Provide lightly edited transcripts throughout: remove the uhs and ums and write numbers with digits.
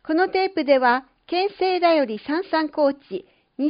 このテープでは、県政だよりさんさん高知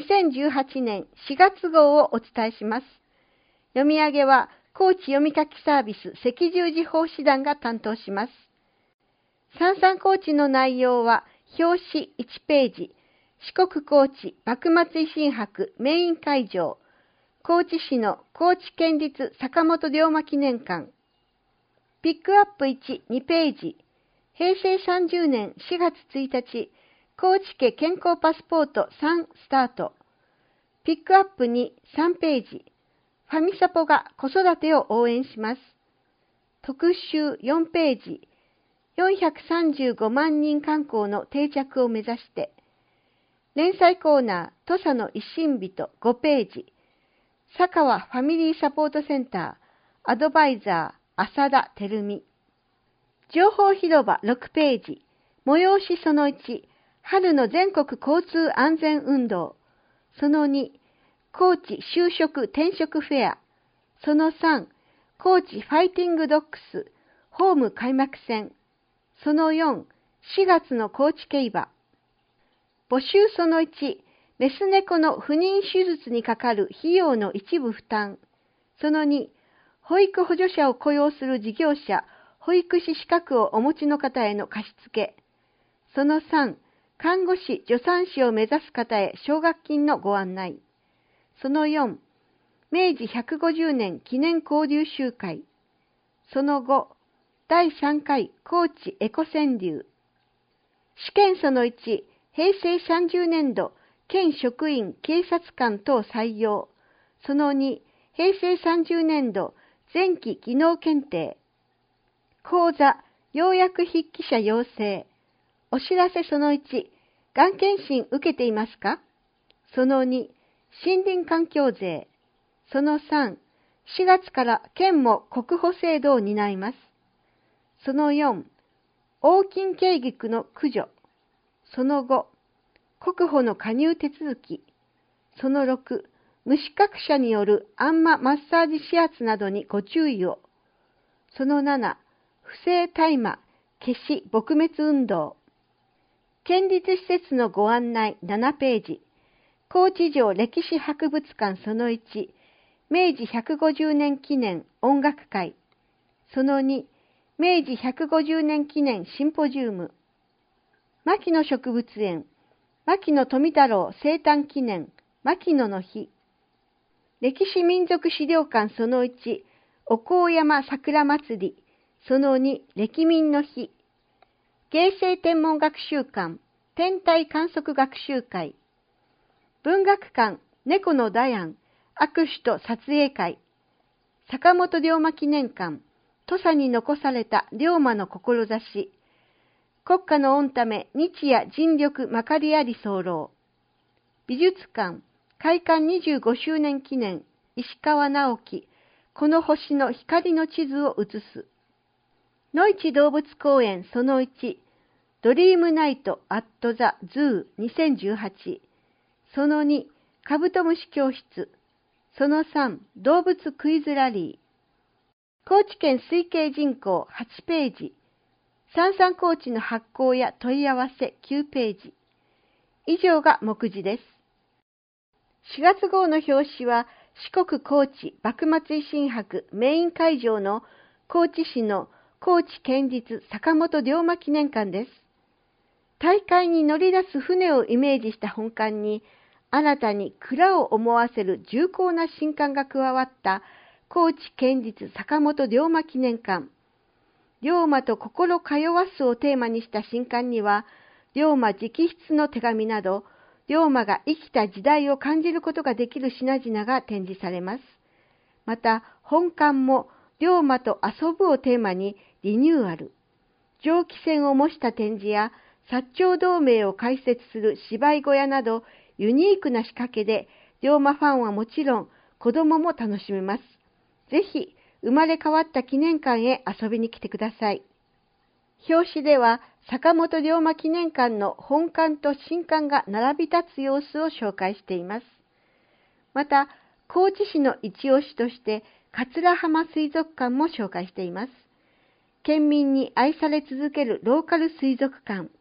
2018年4月号をお伝えします。読み上げは、高知読み書きサービス赤十字奉仕団が担当します。さんさん高知の内容は、表紙1ページ、四国高知幕末維新博メイン会場、高知市の高知県立坂本龍馬記念館。ピックアップ1、2ページ、平成30年4月1日、高知家健康パスポート3スタート。ピックアップ2、3ページ、ファミサポが子育てを応援します。特集4ページ、435万人観光の定着を目指して、連載コーナー、土佐の一心人5ページ、佐川ファミリーサポートセンター、アドバイザー、浅田照美。情報広場6ページ、催しその1、春の全国交通安全運動。その2、高知就職転職フェア。その3、高知ファイティングドッグス、ホーム開幕戦。その4、4月の高知競馬。募集その1、メス猫の不妊手術にかかる費用の一部負担。その2、保育補助者を雇用する事業者、保育士資格をお持ちの方への貸し付け。その3、看護師、助産師を目指す方へ奨学金のご案内。その4、明治150年記念交流集会。その5、第3回高知エコ川柳。試験その1、平成30年度県職員警察官等採用。その2、平成30年度前期技能検定。講座、要約筆記者養成。お知らせその1、がん検診受けていますか？その2、森林環境税。その3、4月から県も国保制度を担います。その4、横金軽菊の駆除。その5、国保の加入手続き。その6、無資格者によるあんまマッサージ指圧などにご注意を。その7、不正大麻消し撲滅運動。県立施設のご案内7ページ。高知城歴史博物館その1、明治150年記念音楽会。その2、明治150年記念シンポジウム。牧野植物園、牧野富太郎生誕記念、牧野の日。歴史民族資料館その1、お香山桜祭り。その2、歴民の日。芸生天文学習館、天体観測学習会。文学館、猫のダヤン、握手と撮影会。坂本龍馬記念館、土佐に残された龍馬の志。国家の御ため日夜尽力まかりあり候。美術館、開館25周年記念、石川直樹、この星の光の地図を写す。のいち動物公園その1、ドリームナイトアットザズー2018。その2、カブトムシ教室。その3、動物クイズラリー。高知県推計人口8ページ。さんさん高知の発行や問い合わせ9ページ。以上が目次です。4月号の表紙は四国高知幕末維新博メイン会場の高知市の高知県立坂本龍馬記念館です。大会に乗り出す船をイメージした本館に、新たに蔵を思わせる重厚な新館が加わった高知県立坂本龍馬記念館。龍馬と心通わすをテーマにした新館には、龍馬直筆の手紙など、龍馬が生きた時代を感じることができる品々が展示されます。また、本館も龍馬と遊ぶをテーマにリニューアル。蒸気船を模した展示や、薩長同盟を解説する芝居小屋など、ユニークな仕掛けで、龍馬ファンはもちろん、子供も楽しめます。ぜひ、生まれ変わった記念館へ遊びに来てください。表紙では、坂本龍馬記念館の本館と新館が並び立つ様子を紹介しています。また、高知市の一押しとして、桂浜水族館も紹介しています。県民に愛され続けるローカル水族館。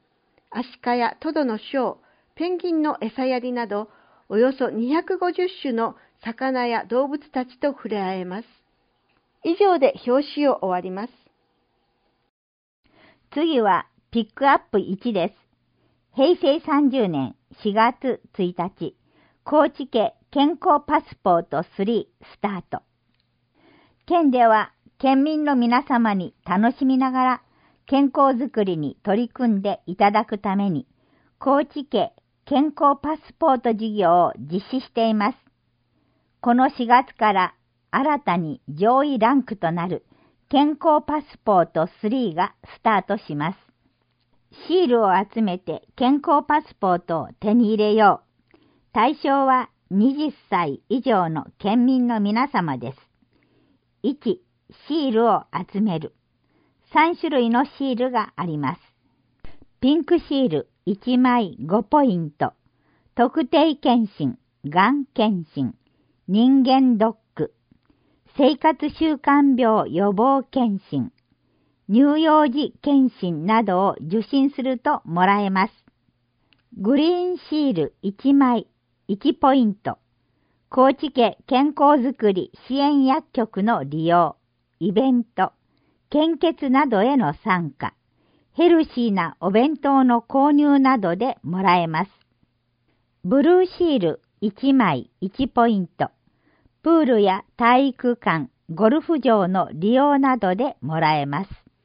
アシカやトドのショー、ペンギンの餌やりなど、およそ250種の魚や動物たちと触れ合えます。以上で表紙を終わります。 次はピックアップ1です。平成30年4月1日、高知家健康パスポート3スタート。県では県民の皆様に楽しみながら健康づくりに取り組んでいただくために、高知家健康パスポート事業を実施しています。この4月から新たに上位ランクとなる健康パスポート3がスタートします。シールを集めて健康パスポートを手に入れよう。対象は20歳以上の県民の皆様です。1、シールを集める。3種類のシールがあります。ピンクシール1枚5ポイント。特定健診、がん検診、人間ドック、生活習慣病予防検診、乳幼児検診などを受診するともらえます。グリーンシール1枚1ポイント。高知家健康づくり支援薬局の利用、イベント、献血などへの参加、ヘルシーなお弁当の購入などでもらえます。ブルーシール1枚1ポイント。プールや体育館、ゴルフ場の利用などでもらえます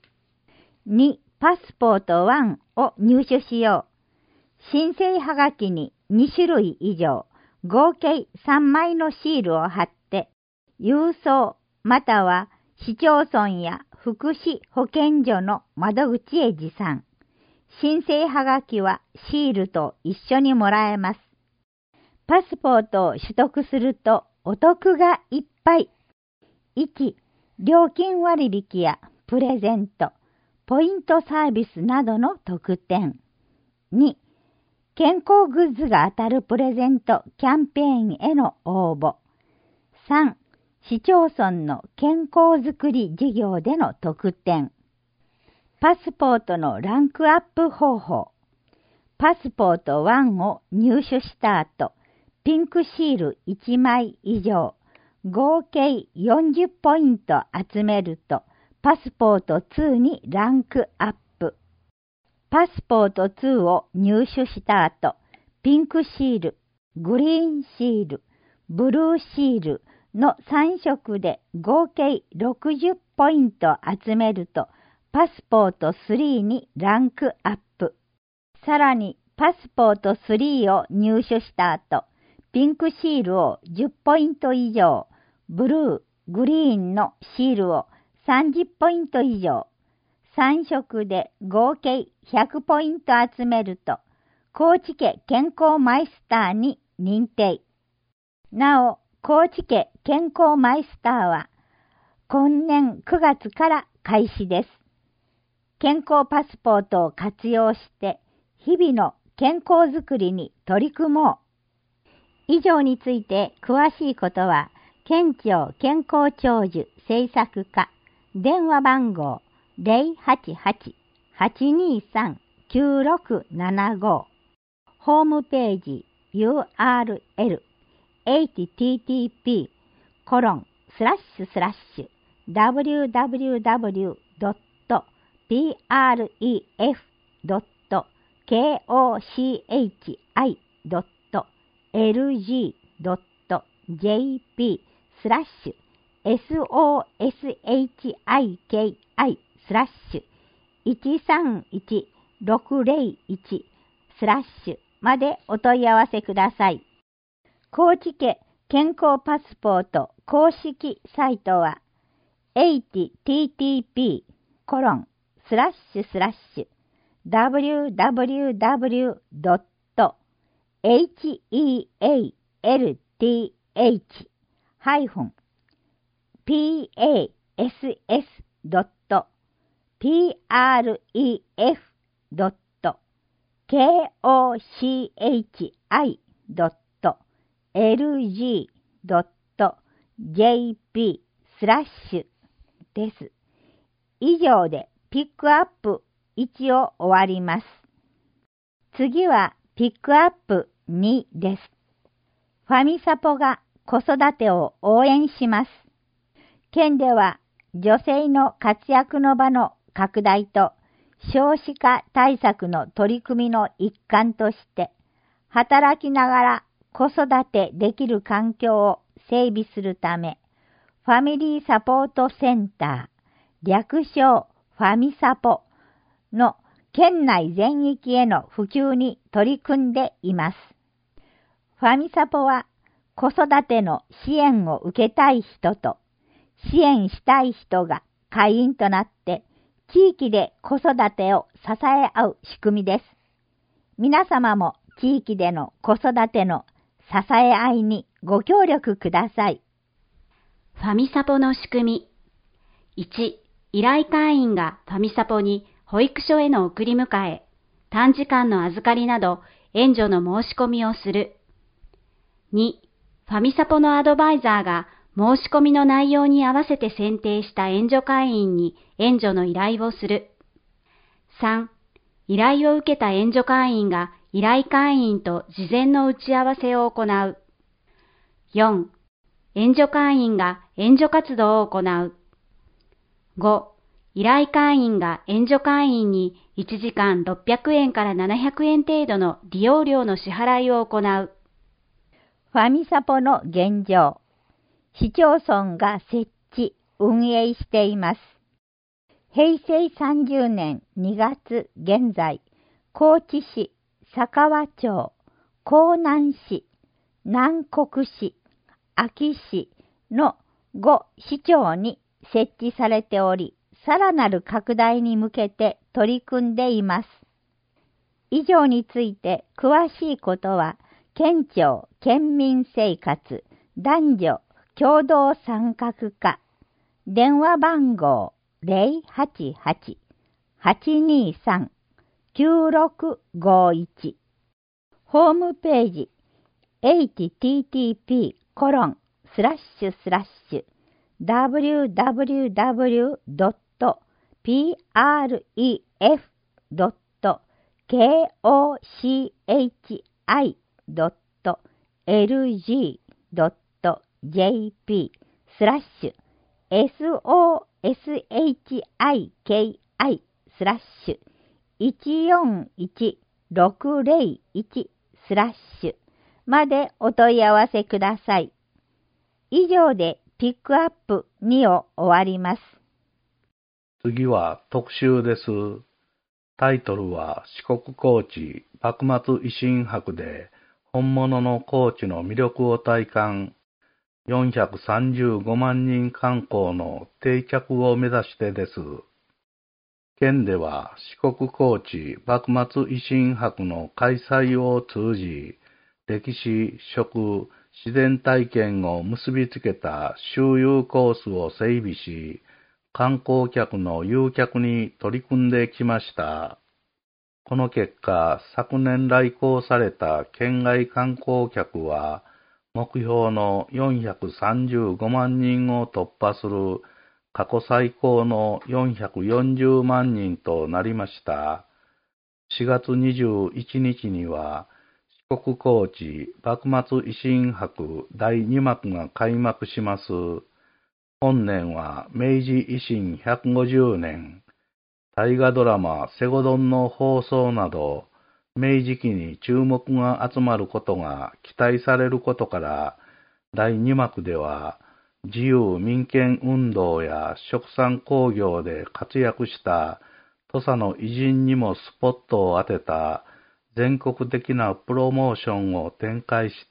。2、パスポート1を入手しよう。申請はがきに2種類以上、合計3枚のシールを貼って、郵送または市町村や福祉保健所の窓口へ持参。申請はがきはシールと一緒にもらえます。パスポートを取得するとお得がいっぱい。1、料金割引やプレゼント、ポイントサービスなどの特典。2、健康グッズが当たるプレゼントキャンペーンへの応募。3、市町村の健康づくり事業での特典。パスポートのランクアップ方法。パスポート1を入手した後、ピンクシール1枚以上、合計40ポイント集めると、パスポート2にランクアップ。パスポート2を入手した後、ピンクシール、グリーンシール、ブルーシールの3色で合計60ポイント集めると、パスポート3にランクアップ。さらに、パスポート3を入手した後、ピンクシールを10ポイント以上、ブルー、グリーンのシールを30ポイント以上、3色で合計100ポイント集めると、高知家健康マイスターに認定。なお、高知家健康マイスターは、今年9月から開始です。健康パスポートを活用して、日々の健康づくりに取り組もう。以上について詳しいことは、県庁健康長寿政策課電話番号 088-823-9675 ホームページ URL http://www.pref.kochi.jp/131-601/ までお問い合わせください。高知家健康パスポート公式サイトは http://www.health.lg.jp/です。以上でピックアップ1を終わります。 次はピックアップ2です。ファミサポが子育てを応援します。県では女性の活躍の場の拡大と少子化対策の取り組みの一環として、働きながら子育てできる環境を整備するため、ファミリーサポートセンター、略称ファミサポの県内全域への普及に取り組んでいます。ファミサポは子育ての支援を受けたい人と支援したい人が会員となって地域で子育てを支え合う仕組みです。皆様も地域での子育ての支え合いにご協力ください。 ファミサポの仕組み。1、依頼会員がファミサポに保育所への送り迎え、短時間の預かりなど援助の申し込みをする。2、ファミサポのアドバイザーが申し込みの内容に合わせて選定した援助会員に援助の依頼をする。3、依頼を受けた援助会員が依頼会員と事前の打ち合わせを行う。4、援助会員が援助活動を行う。5、依頼会員が援助会員に1時間600円から700円程度の利用料の支払いを行う。 ファミサポの現状。市町村が設置、運営しています。平成30年2月現在、高知市、佐川町、江南市、南国市、安芸市の5市町に設置されており、さらなる拡大に向けて取り組んでいます。以上について詳しいことは、県庁県民生活男女共同参画課電話番号 088-823-9651 ホームページ www.pref.kocich.jp/soshik-soshik-141-601/ までお問い合わせください。以上でピックアップ2を終わります。 次は特集です。タイトルは四国高知幕末維新博で本物の高知の魅力を体感。435万人観光の定着を目指してです。県では四国高知幕末維新博の開催を通じ、歴史、食、自然体験を結びつけた周遊コースを整備し、観光客の誘客に取り組んできました。この結果、昨年来港された県外観光客は、目標の435万人を突破する過去最高の440万人となりました。4月21日には、四国高知幕末維新博第2幕が開幕します。本年は明治維新150年、大河ドラマ西郷どんの放送など、明治期に注目が集まることが期待されることから、第2幕では自由民権運動や殖産興業で活躍した土佐の偉人にもスポットを当てた全国的なプロモーションを展開して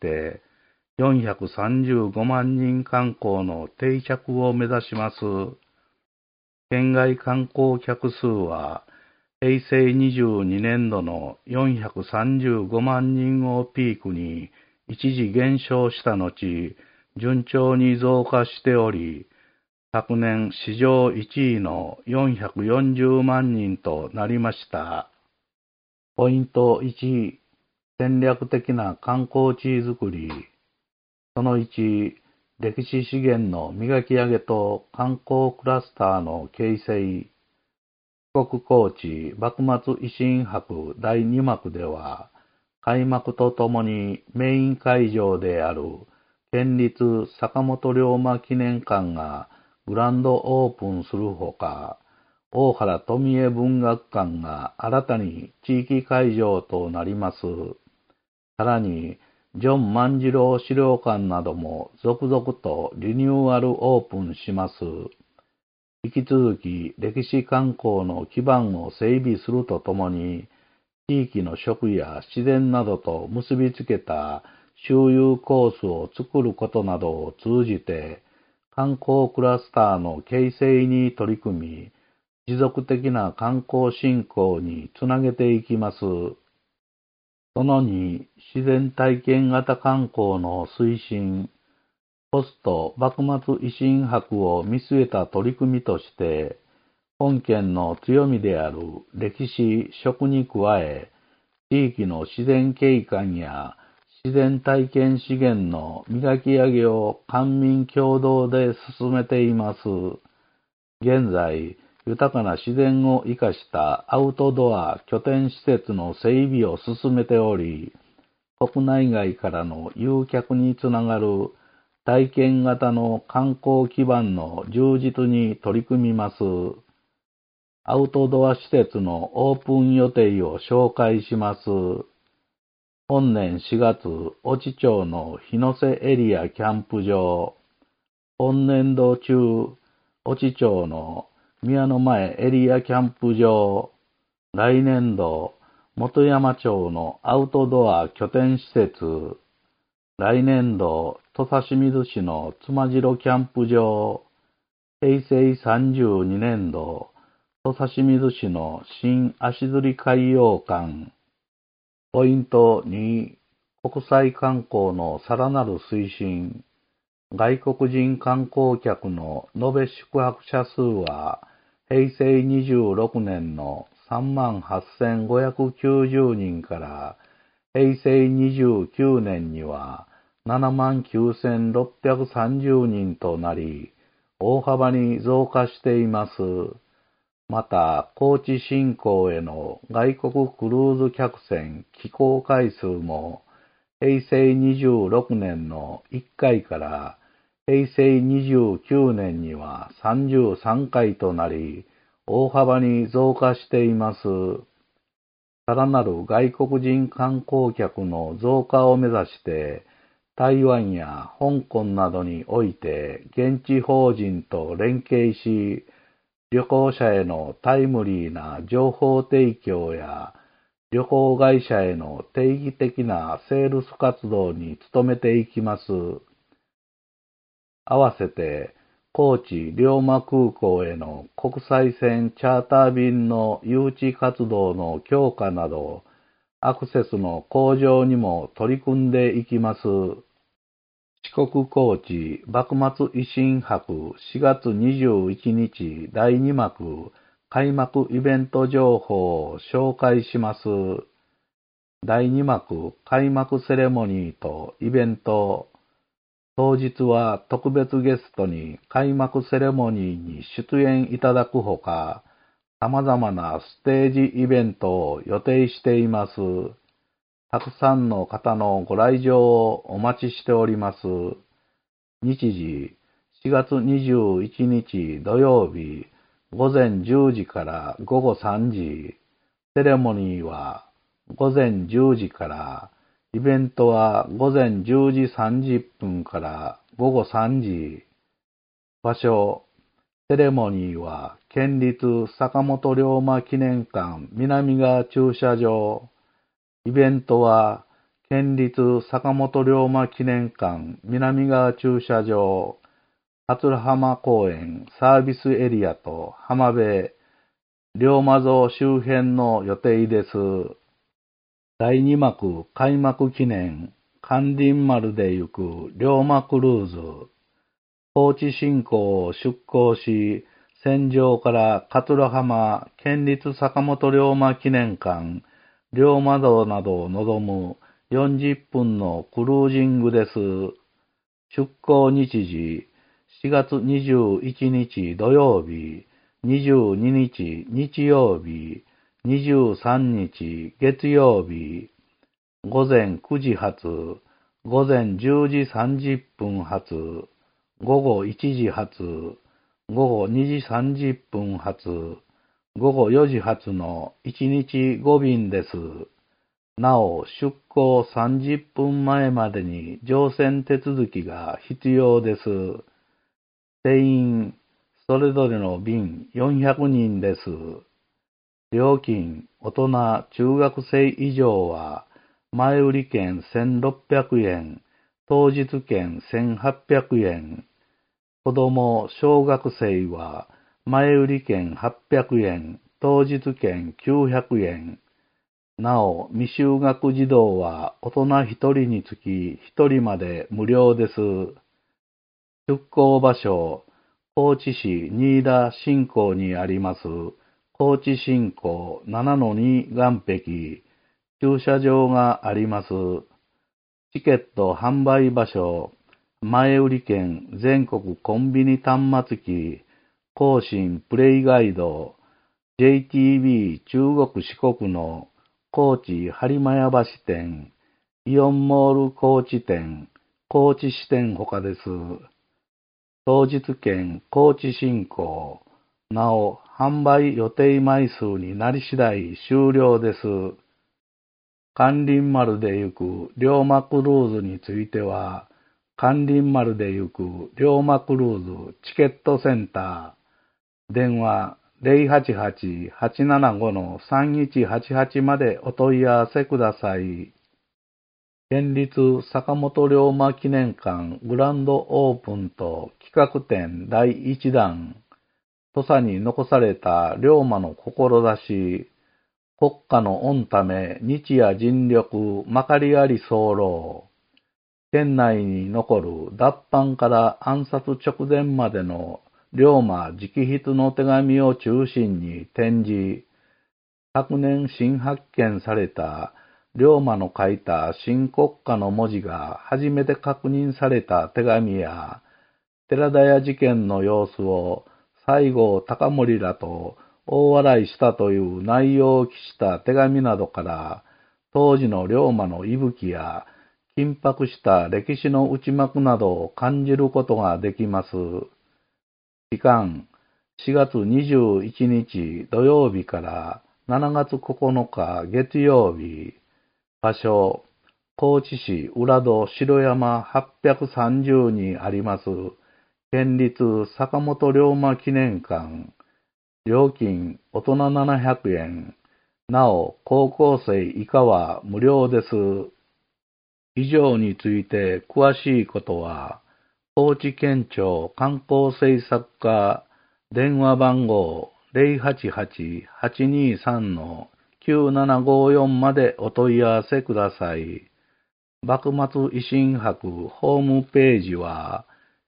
、435万人観光の定着を目指します。県外観光客数は、平成22年度の435万人をピークに一時減少した後、順調に増加しており、昨年史上1位の440万人となりました。ポイント1、戦略的な観光地づくり。その1、歴史資源の磨き上げと観光クラスターの形成。 四国高知幕末維新博第2幕では、開幕とともにメイン会場である県立坂本龍馬記念館がグランドオープンするほか、大原富江文学館が新たに地域会場となります。さらに、ジョン万次郎資料館なども続々とリニューアルオープンします。引き続き歴史観光の基盤を整備するとともに、地域の食や自然などと結びつけた周遊コースを作ることなどを通じて、観光クラスターの形成に取り組み、持続的な観光振興につなげていきます。その2、自然体験型観光の推進。ポスト幕末維新博を見据えた取り組みとして、本県の強みである歴史、食に加え、地域の自然景観や自然体験資源の磨き上げを官民共同で進めています。現在、豊かな自然を生かしたアウトドア拠点施設の整備を進めており、国内外からの誘客につながる体験型の観光基盤の充実に取り組みます。アウトドア施設のオープン予定を紹介します。本年4月、越知町の日の瀬エリアキャンプ場。本年度中、越知町の宮の前エリアキャンプ場。来年度、本山町のアウトドア拠点施設。来年度、土佐清水市の妻代キャンプ場。平成32年度、土佐清水市の新足摺海洋館。ポイント2、国際観光のさらなる推進。外国人観光客の延べ宿泊者数は、平成26年の38,590人から、平成29年には79,630人となり、大幅に増加しています。また、高知新港への外国クルーズ客船寄港回数も、平成26年の1回から平成29年には33回となり、大幅に増加しています。さらなる外国人観光客の増加を目指して、台湾や香港などにおいて現地法人と連携し、旅行者へのタイムリーな情報提供や、旅行会社への定期的なセールス活動に努めていきます。合わせて、高知龍馬空港への国際線チャーター便の誘致活動の強化など、アクセスの向上にも取り組んでいきます。四国高知幕末維新博4月21日第2幕開幕イベント情報を紹介します。第2幕開幕セレモニーとイベント。当日は特別ゲストに開幕セレモニーに出演いただくほか、様々なステージイベントを予定しています。たくさんの方のご来場をお待ちしております。日時、4月21日土曜日、午前10時から午後3時。セレモニーは午前10時から、イベントは午前10時30分から午後3時。場所、セレモニーは県立坂本龍馬記念館南側駐車場。イベントは県立坂本龍馬記念館南側駐車場、桂浜公園サービスエリアと浜辺、龍馬像周辺の予定です。第2幕開幕記念、関林丸で行く龍馬クルーズ。高知新港を出港し、船上から桂浜県立坂本龍馬記念館、龍馬像などを望む40分のクルージングです。出港日時、4月21日土曜日、 22日日曜日、23日月曜日、午前9時発、午前10時30分発、午後1時発、午後2時30分発、午後4時発の1日5便です。なお、出港30分前までに乗船手続きが必要です。定員、それぞれの便400人です。料金、大人、中学生以上は、前売り券1600円、当日券1800円。子供、小学生は、前売り券800円、当日券900円。なお、未就学児童は大人1人につき1人まで無料です。出港場所、高知市新田新港にあります、高知新港 7-2 岸壁、駐車場があります。チケット販売場所、前売り券全国コンビニ端末機、高新プレイガイド、JTB 中国四国の高知播磨屋橋店、イオンモール高知店、高知支店他です。当日券高知新港、なお販売予定枚数になり次第終了です。関林丸で行く龍馬クルーズについては、関林丸で行く龍馬クルーズチケットセンター、電話 088-875-3188 までお問い合わせください。県立坂本龍馬記念館グランドオープンと企画展第1弾、土佐に残された龍馬の志、国家の御ため日夜尽力まかりあり候。県内に残る脱藩から暗殺直前までの龍馬直筆の手紙を中心に展示、昨年新発見された龍馬の書いた新国家の文字が初めて確認された手紙や、寺田屋事件の様子を西郷隆盛らと大笑いしたという内容を記した手紙などから、当時の龍馬の息吹や緊迫した歴史の内幕などを感じることができます。期間、4月21日土曜日から7月9日月曜日。場所、高知市浦戸城山830にあります県立坂本龍馬記念館。料金大人700円。なお、高校生以下は無料です。以上について詳しいことは、高知県庁観光政策課電話番号 088-823-9754 までお問い合わせください。幕末維新博ホームページは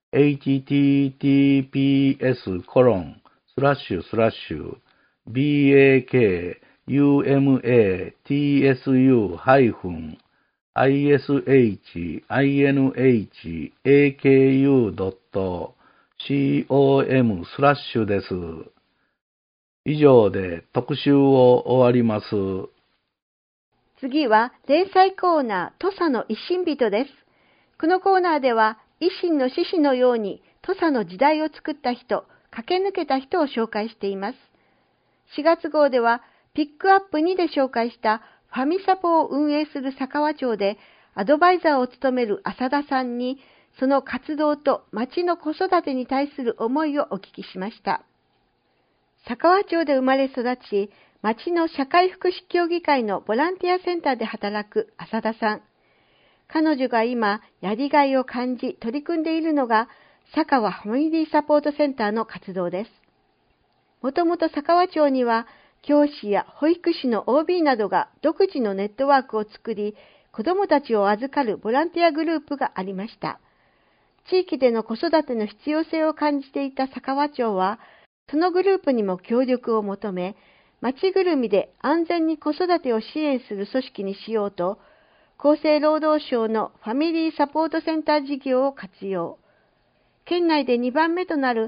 https://bakumaku.com/ です。以上で特集を終わります。 次は連載コーナー、土佐の維新人です。このコーナーでは、維新の志士のように土佐の時代を作った人、駆け抜けた人を紹介しています。4月号では、ピックアップ2で紹介したファミサポを運営する佐川町でアドバイザーを務める浅田さんに、その活動と町の子育てに対する思いをお聞きしました。佐川町で生まれ育ち、町の社会福祉協議会のボランティアセンターで働く浅田さん。彼女が今、やりがいを感じ取り組んでいるのが、佐川ファミリーサポートセンターの活動です。もともと佐川町には、教師や保育士の OB などが独自のネットワークを作り、子どもたちを預かるボランティアグループがありました。地域での子育ての必要性を感じていた佐川町は、そのグループにも協力を求め、町ぐるみで安全に子育てを支援する組織にしようと、厚生労働省のファミリーサポートセンター事業を活用。県内で2番目となる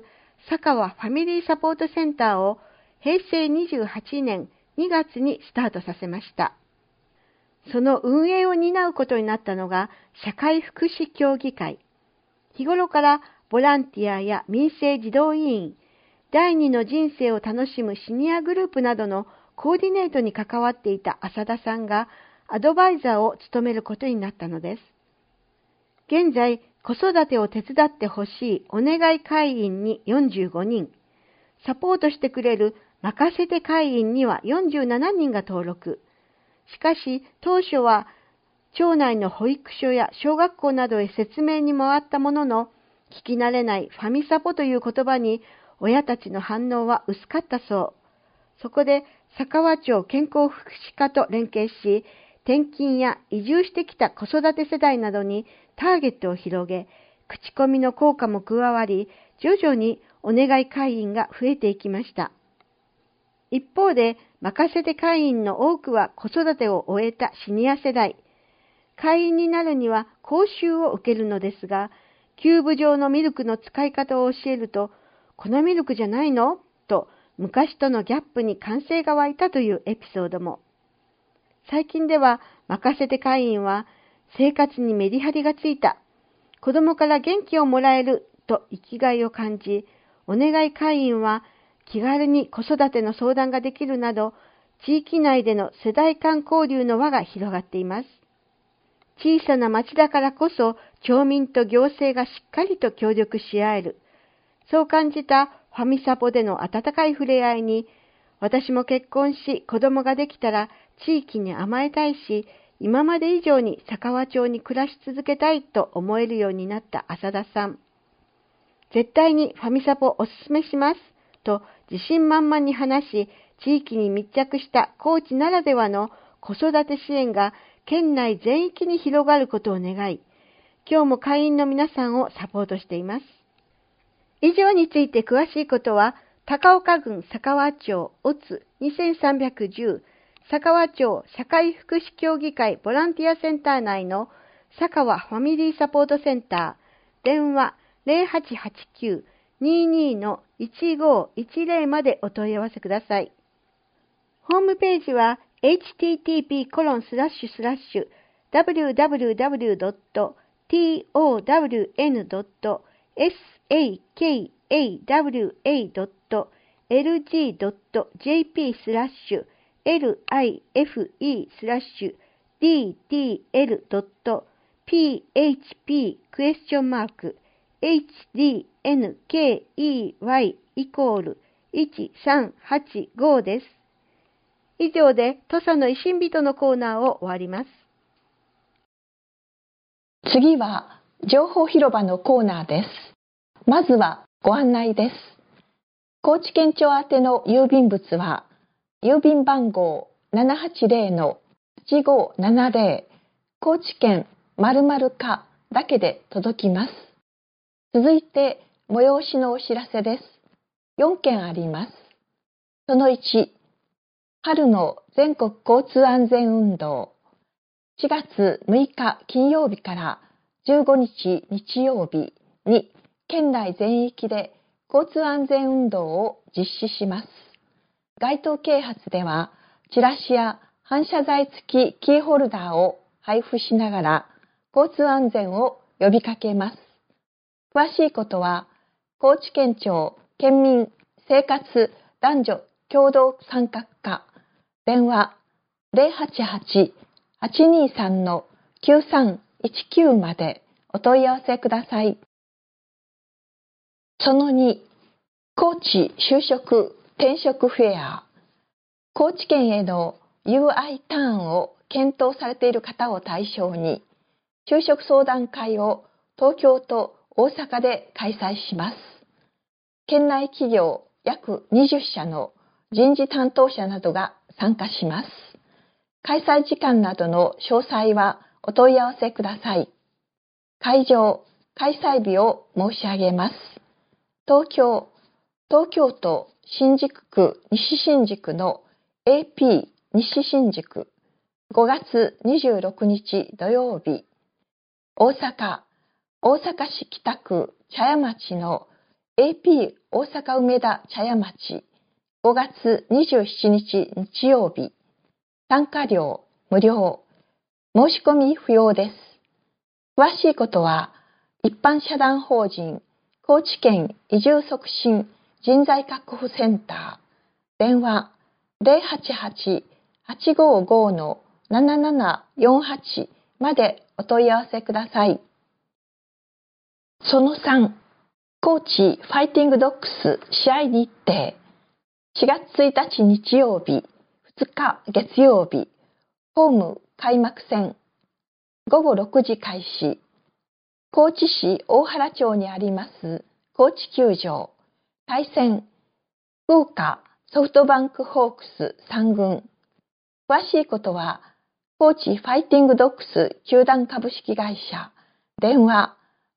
佐川ファミリーサポートセンターを平成28年2月にスタートさせました。その運営を担うことになったのが社会福祉協議会。日頃からボランティアや民生児童委員、第二の人生を楽しむシニアグループなどのコーディネートに関わっていた浅田さんがアドバイザーを務めることになったのです。現在、子育てを手伝ってほしいお願い会員に45人、サポートしてくれる任せて会員には47人が登録。しかし、当初は町内の保育所や小学校などへ説明に回ったものの、聞き慣れないファミサポという言葉に親たちの反応は薄かったそう。そこで佐川町健康福祉課と連携し、転勤や移住してきた子育て世代などにターゲットを広げ、口コミの効果も加わり、徐々にお願い会員が増えていきました。一方で、任せて会員の多くは子育てを終えたシニア世代。会員になるには講習を受けるのですが、キューブ状のミルクの使い方を教えると、このミルクじゃないの？と昔とのギャップに歓声が湧いたというエピソードも。最近では任せて会員は生活にメリハリがついた、子供から元気をもらえると生きがいを感じ、お願い会員は気軽に子育ての相談ができるなど、地域内での世代間交流の輪が広がっています。小さな町だからこそ、町民と行政がしっかりと協力し合える。そう感じたファミサポでの温かい触れ合いに、私も結婚し子供ができたら地域に甘えたいし、今まで以上に佐川町に暮らし続けたいと思えるようになった浅田さん。絶対にファミサポおすすめしますと自信満々に話し、地域に密着した高知ならではの子育て支援が県内全域に広がることを願い、今日も会員の皆さんをサポートしています。以上について詳しいことは、高岡郡佐川町オツ2310佐川町社会福祉協議会ボランティアセンター内の佐川ファミリーサポートセンター、電話 0889-22-1510 までお問い合わせください。ホームページは www.life-hdly.jp/life/ddl.php-question-138-5 です。以上で土佐の維新人のコーナーを終わります。 次は情報広場のコーナーです。まずはご案内です。高知県庁宛ての郵便物は郵便番号 780-8570 高知県〇〇課だけで届きます。続いて催しのお知らせです。4件あります。その1、春の全国交通安全運動、4月6日金曜日から15日日曜日に県内全域で交通安全運動を実施します。街頭啓発ではチラシや反射材付きキーホルダーを配布しながら交通安全を呼びかけます。詳しいことは高知県庁県民生活男女共同参画課電話 088-823-9319 までお問い合わせください。その2、高知就職転職フェア。高知県への UI ターンを検討されている方を対象に、就職相談会を東京と大阪で開催します。県内企業約20社の人事担当者などが参加します。開催時間などの詳細はお問い合わせください。会場、開催日を申し上げます。東京都新宿区西新宿の AP 西新宿5月26日土曜日。大阪市北区茶屋町の AP 大阪梅田茶屋町5月27日日曜日。参加料無料。申し込み不要です。詳しいことは、一般社団法人高知県移住促進人材確保センター、電話 088-855-7748 までお問い合わせください。その3、高知ファイティングドッグス試合日程、4月1日日曜日、2日月曜日、ホーム開幕戦、午後6時開始、高知市大原町にあります高知球場、対戦、福岡ソフトバンクホークス3軍。詳しいことは、高知ファイティングドッグス球団株式会社、電話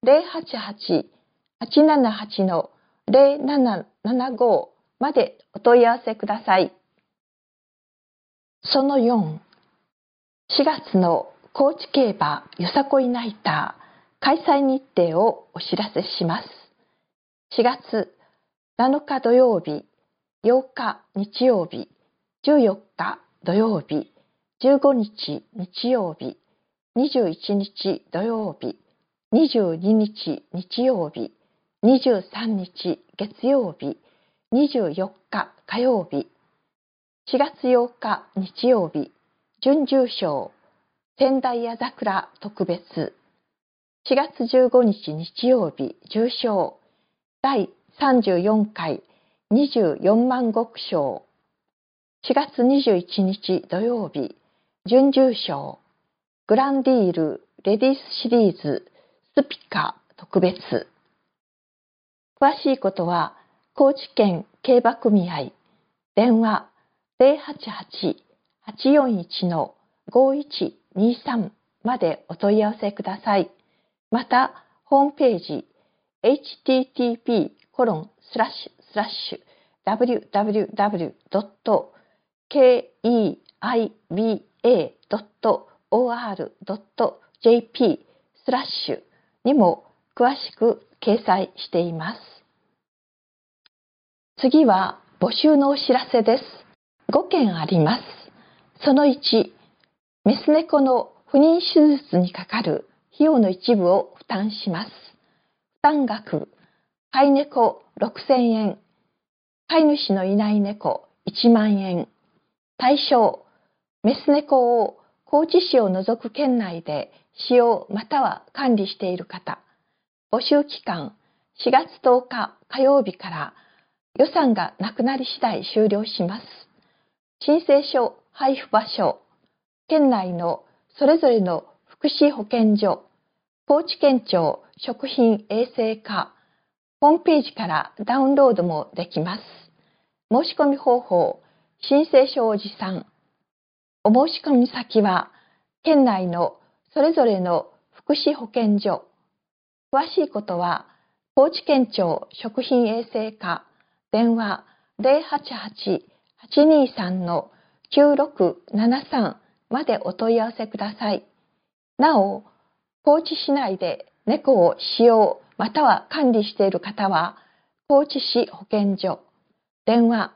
088-878-0775までお問い合わせください。その4、4月の高知競馬よさこいナイター開催日程をお知らせします。4月7日土曜日、8日日曜日、14日土曜日、15日日曜日、21日土曜日、22日日曜日、23日月曜日、24日火曜日、4月8日日曜日、準優勝、仙台屋桜特別、4月15日日曜日、重賞、第34回24万石賞、4月21日土曜日、準優勝、グランディールレディースシリーズスピカ特別。詳しいことは、高知県競馬組合、電話088-841-5123までお問い合わせください。また、ホームページ、http://www.keiba.or.jp/ にも詳しく掲載しています。次は募集のお知らせです。5件あります。その1、メス猫の不妊手術にかかる費用の一部を負担します。負担額、飼い猫6000円、飼い主のいない猫1万円。対象、メス猫を高知市を除く県内で使用または管理している方。募集期間、4月10日火曜日から予算がなくなり次第終了します。申請書配布場所、県内のそれぞれの福祉保健所、高知県庁食品衛生課、ホームページからダウンロードもできます。申し込み方法、申請書を持参。お申し込み先は、県内のそれぞれの福祉保健所。詳しいことは、高知県庁食品衛生課、電話088-823-9673までお問い合わせください。なお、高知市内で猫を使用または管理している方は、高知市保健所、電話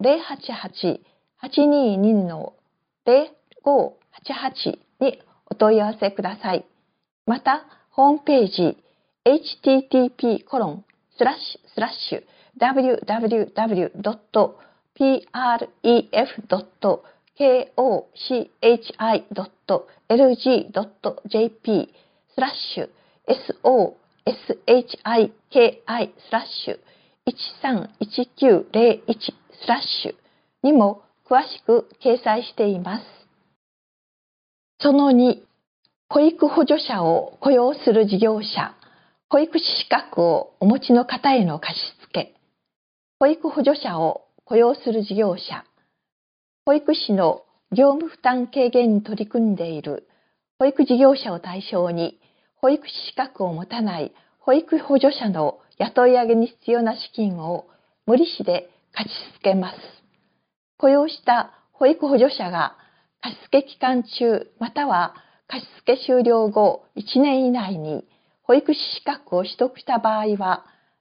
088-822-0588にお問い合わせください。また、ホームページ、www.pref.kochiki.lg.jp/soshiki/131901/ にも詳しく掲載しています。その2、保育補助者を雇用する事業者、保育士資格をお持ちの方への貸し付け、保育補助者を雇用する事業者、保育士の業務負担軽減に取り組んでいる保育事業者を対象に、保育士資格を持たない保育補助者の雇い上げに必要な資金を無利子で貸し付けます。雇用した保育補助者が貸付期間中または貸付終了後1年以内に保育士資格を取得した場合は、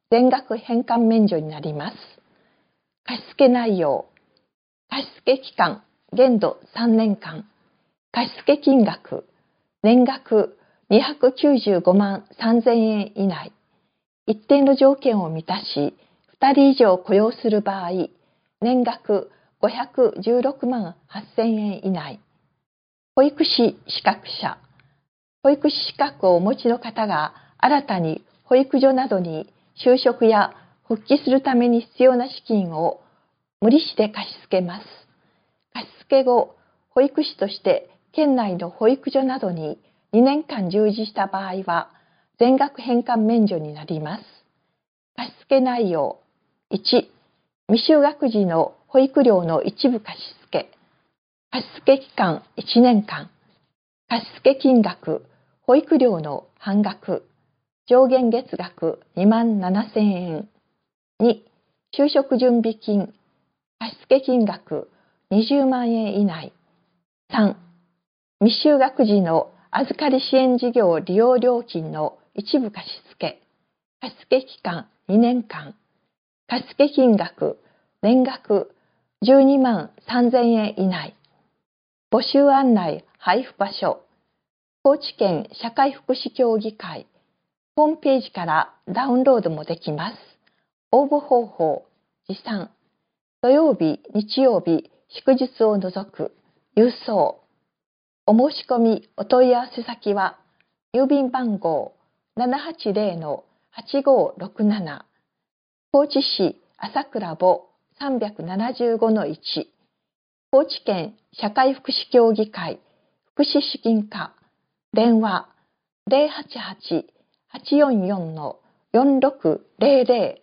全額返還免除になります。貸付内容、貸付期間、限度3年間、貸付金額、年額295万3000円以内、一定の条件を満たし、2人以上雇用する場合、年額516万8000円以内、保育士資格者、保育士資格をお持ちの方が新たに保育所などに就職や復帰するために必要な資金を無利子で貸し付けます。貸し付け後、保育士として県内の保育所などに2年間従事した場合は、全額返還免除になります。貸付内容、1、未就学児の保育料の一部貸付、貸付期間1年間、貸付金額、保育料の半額、上限月額2万7000円。2、就職準備金、貸付金額20万円以内。3、未就学児の預かり支援事業利用料金の一部貸付、貸付期間2年間、貸付金額年額12万3000円以内。募集案内配布場所、高知県社会福祉協議会、ホームページからダウンロードもできます。応募方法、持参、土曜日、日曜日、祝日を除く、郵送。お申し込み、お問い合わせ先は、郵便番号 780-8567、高知市朝倉母 375-1、高知県社会福祉協議会福祉資金課、電話 088-844-4600 です。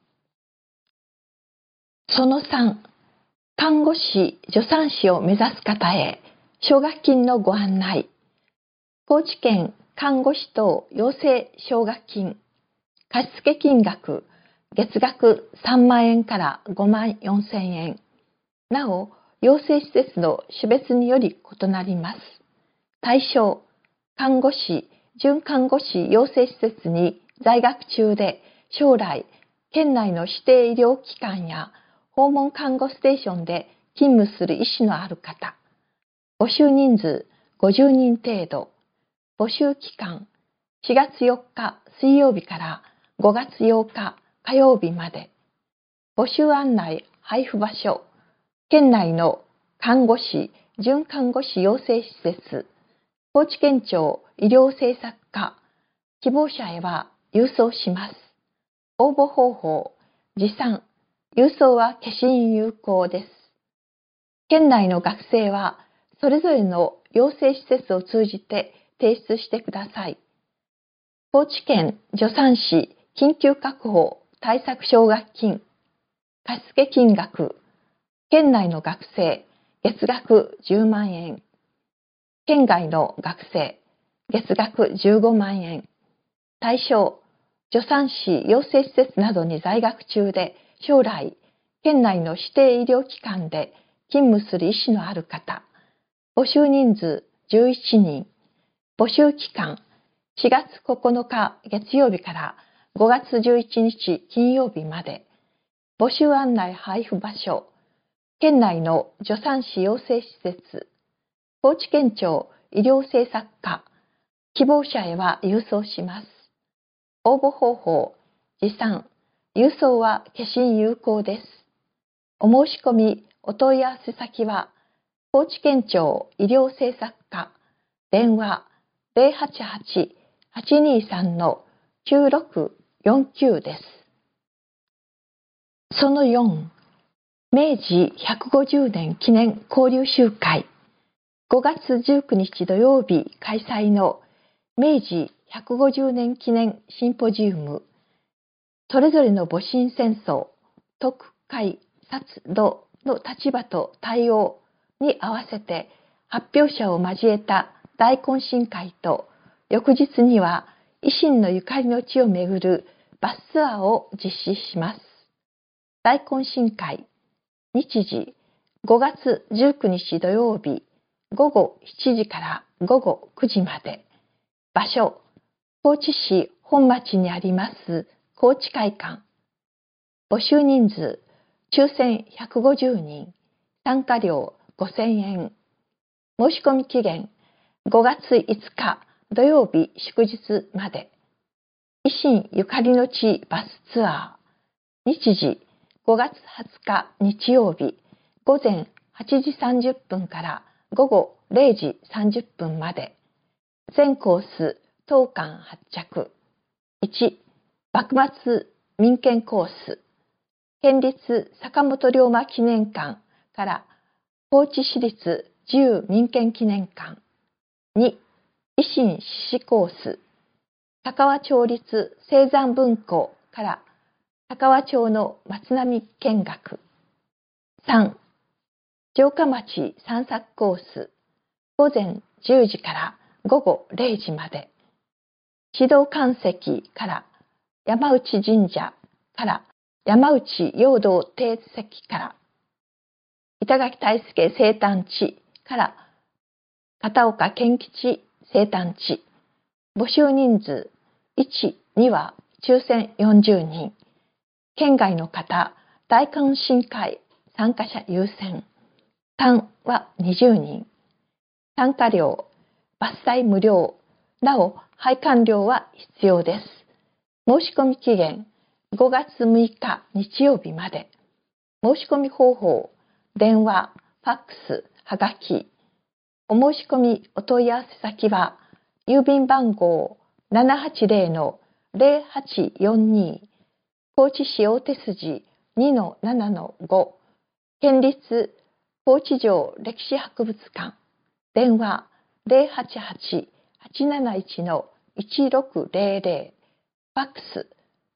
その3、看護師・助産師を目指す方へ奨学金のご案内。高知県看護師等養成奨学金、貸付金額月額3万円から5万4000円。なお、養成施設の種別により異なります。対象、看護師、準看護師養成施設に在学中で将来、県内の指定医療機関や訪問看護ステーションで勤務する意思のある方。募集人数50人程度。募集期間4月4日水曜日から5月8日火曜日まで。募集案内配布場所、県内の看護師、準看護師養成施設、高知県庁医療政策課、希望者へは郵送します。応募方法、持参、郵送は消印有効です。県内の学生は、それぞれの養成施設を通じて提出してください。高知県助産師緊急確保対策奨学金、貸付金額、県内の学生、月額10万円。県外の学生、月額15万円。対象、助産師養成施設などに在学中で、将来、県内の指定医療機関で勤務する意思のある方。募集人数11人。募集期間、4月9日月曜日から5月11日金曜日まで。募集案内配布場所、県内の助産師養成施設、高知県庁医療政策課、希望者へは郵送します。応募方法、持参、郵送は消印有効です。お申し込み、お問い合わせ先は、高知県庁医療政策課、電話 088-823-9649 です。その4、明治150年記念交流集会、5月19日土曜日開催の明治150年記念シンポジウム、それぞれの戊辰戦争、徳、海、薩、土の立場と対応に合わせて発表者を交えた大懇親会と、翌日には維新のゆかりの地を巡るバスツアーを実施します。大懇親会、日時5月19日土曜日午後7時から午後9時まで。場所、高知市本町にあります高知会館。募集人数、抽選150人、参加料5000円。申し込み期限、5月5日土曜日祝日まで。維新ゆかりの地バスツアー。日時、5月20日日曜日、午前8時30分から午後0時30分まで。全コース、当館発着。1、幕末民権コース。県立坂本龍馬記念館から高知市立自由民権記念館。2、維新獅子コース。高和町立青山文庫から高和町の松並見学。3、城下町散策コース。午前10時から午後0時まで。指導関石から山内神社から山内陽道定石から板垣大輔生誕地から片岡健吉生誕地。募集人数1、2は抽選40人。県外の方、大懇親会参加者優先。3は20人。参加料、伐採無料。なお、拝観料は必要です。申し込み期限、5月6日日曜日まで。申し込み方法、電話、ファックス、はがき。お申し込みお問い合わせ先は、郵便番号 780-0842 高知市大手筋 2-7-5 県立高知城歴史博物館。電話 088-871-1600 ファックス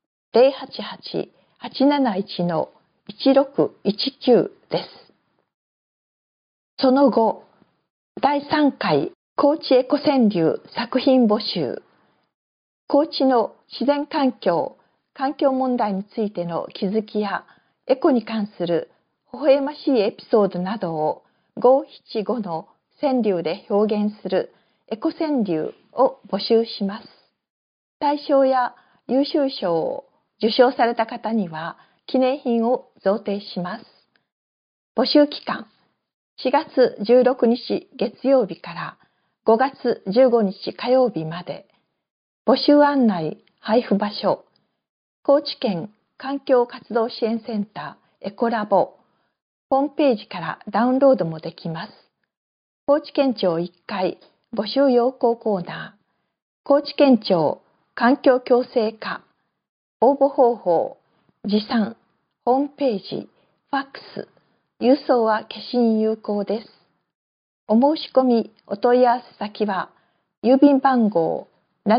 088-871-1619 です。その後、第3回高知エコ川柳作品募集。高知の自然環境問題についての気づきやエコに関する微笑ましいエピソードなどを575の川柳で表現するエコ川柳を募集します。大賞や優秀賞を受賞された方には記念品を贈呈します。募集期間、4月16日月曜日から5月15日火曜日まで。募集案内、配布場所、高知県環境活動支援センターエコラボ。ホームページからダウンロードもできます。高知県庁1階募集要項コーナー。高知県庁環境共生課。応募方法、持参、ホームページ、ファックス、郵送は消印有効です。お申し込み、お問い合わせ先は、郵便番号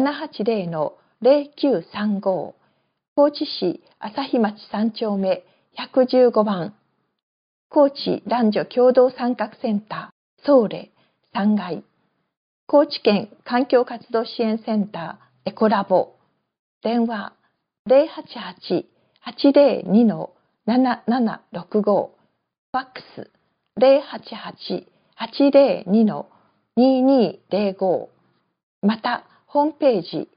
780-0935 高知市朝日町3丁目115番高知男女共同参画センターソーレ3階高知県環境活動支援センターエコラボ電話 088-802-7765 ファックス 088-802-2205 またホームページ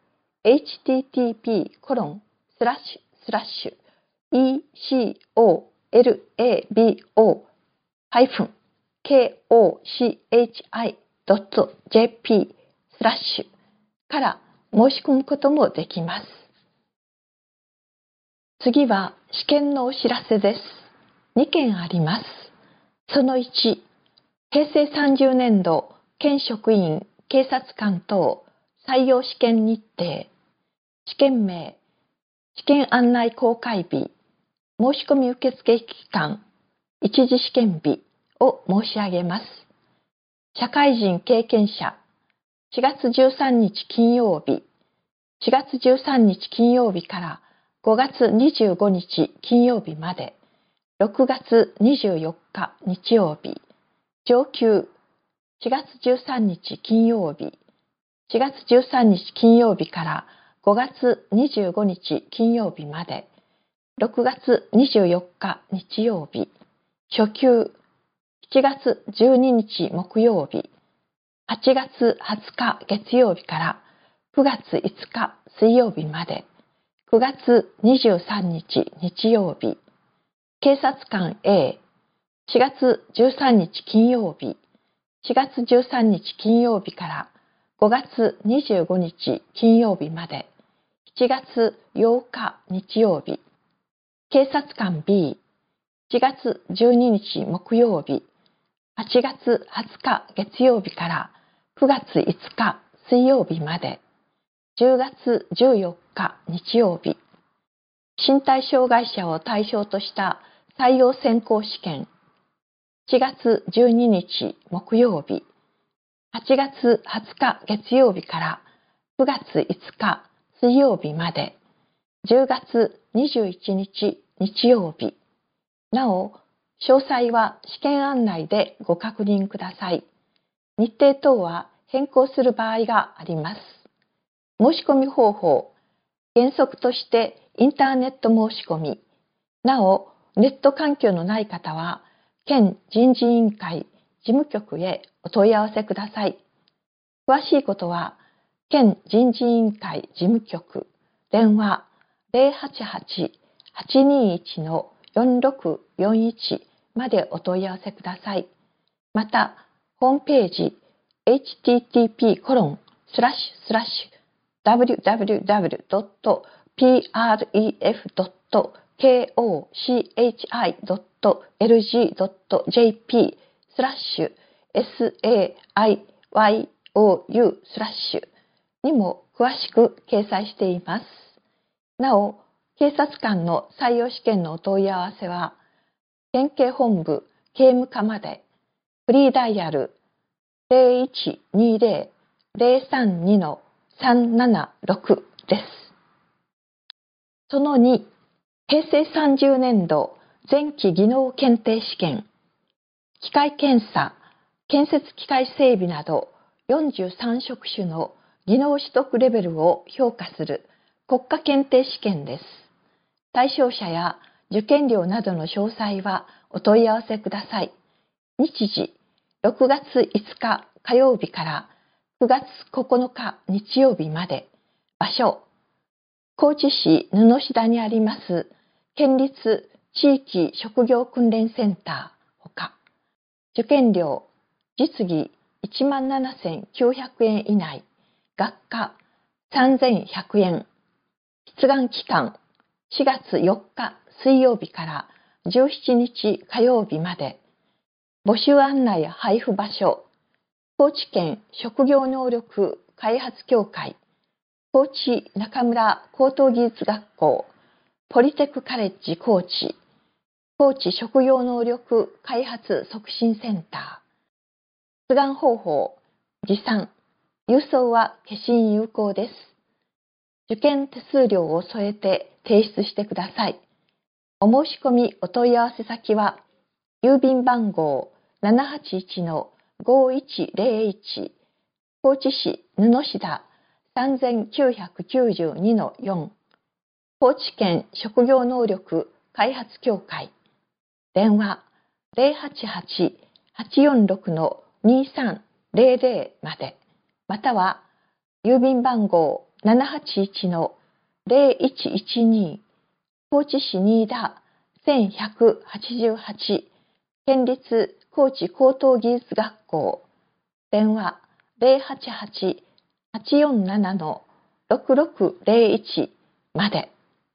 http://ecolabo-kochi.jp/ から申し込むこともできます。次は試験のお知らせです。2件あります。その1、平成30年度県職員、警察官等採用試験日程、試験名、試験案内公開日、申し込み受付期間、一次試験日を申し上げます。社会人経験者、4月13日金曜日、4月13日金曜日から5月25日金曜日まで、6月24日日曜日、上級、4月13日金曜日、4月13日金曜日から5月25日金曜日まで、6月24日日曜日、初級、7月12日木曜日、8月20日月曜日から9月5日水曜日まで、 9月23日日曜日、警察官 A、4月13日金曜日、4月13日金曜日から5月25日金曜日まで、7月8日日曜日、警察官 B、4月12日木曜日、8月20日月曜日から9月5日水曜日まで、10月14日日曜日、身体障害者を対象とした採用選考試験、7月12日木曜日、8月20日月曜日から9月5日水曜日まで、10月21日日曜日。なお、詳細は試験案内でご確認ください。日程等は変更する場合があります。申し込み方法、原則としてインターネット申し込み。なお、ネット環境のない方は、県人事委員会事務局へお問い合わせください。詳しいことは、県人事委員会事務局、電話 088-821-4641 までお問い合わせください。また、ホームページ http://www.pref.kochi.lg.jp/SAIYOU/ にも詳しく掲載しています。なお、警察官の採用試験のお問い合わせは、県警本部警務課まで、フリーダイヤル 0120-032-376 です。その2、平成30年度前期技能検定試験、機械検査、建設機械整備など43職種の技能取得レベルを評価する国家検定試験です。対象者や受験料などの詳細はお問い合わせください。日時、6月5日火曜日から9月9日日曜日まで。場所、高知市布志田にあります県立地域職業訓練センターほか、受験料、実技17,900円以内、学科3,100円、出願期間4月4日水曜日から17日火曜日まで。募集案内配布場所、高知県職業能力開発協会、高知中村高等技術学校、ポリテクカレッジ高知、高知職業能力開発促進センター。出願方法、持参、郵送は消印有効です。受験手数料を添えて提出してください。お申し込みお問い合わせ先は、郵便番号 781-5101 高知市布志田 3992-4 高知県職業能力開発協会、電話 088-846-2300 まで、または郵便番号 781-0112 高知市新田1188県立高知高等技術学校、電話 088-847-6601 まで。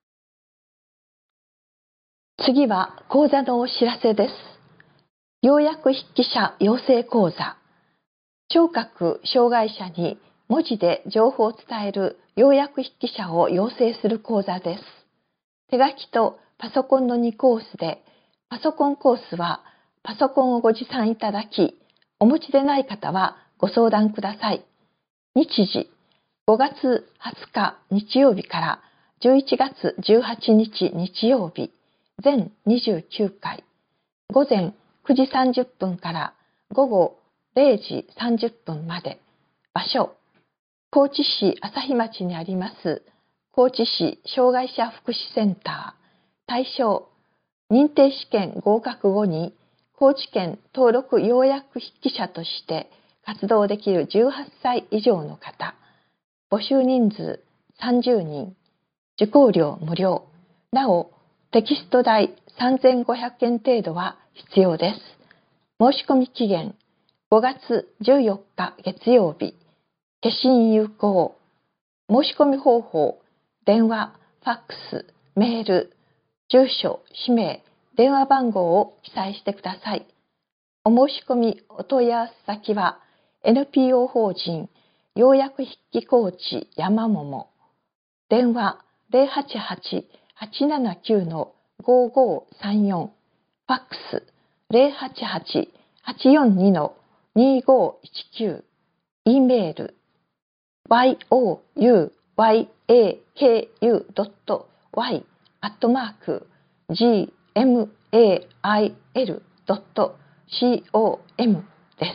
次は講座のお知らせです。要約筆記者養成講座。聴覚障害者に文字で情報を伝える要約筆記者を養成する講座です。手書きとパソコンの2コースで、パソコンコースはパソコンをご持参いただき、お持ちでない方はご相談ください。日時、5月20日日曜日から11月18日日曜日、全29回、午前9時30分から午後0時30分まで。場所、高知市朝日町にあります高知市障害者福祉センター。対象、認定試験合格後に高知県登録要約筆記者として活動できる18歳以上の方。募集人数30人。 受講料無料。なお、テキスト代3500円程度は必要です。申し込み期限5月14日月曜日。消印有効。申し込み方法、電話、ファックス、メール、住所、氏名、電話番号を記載してください。お申し込みお問い合わせ先は NPO 法人要約筆記コーチ山桃。電話088-879-5534。ファックス088-842-2519。e メールyouyake.y.gmail.com です。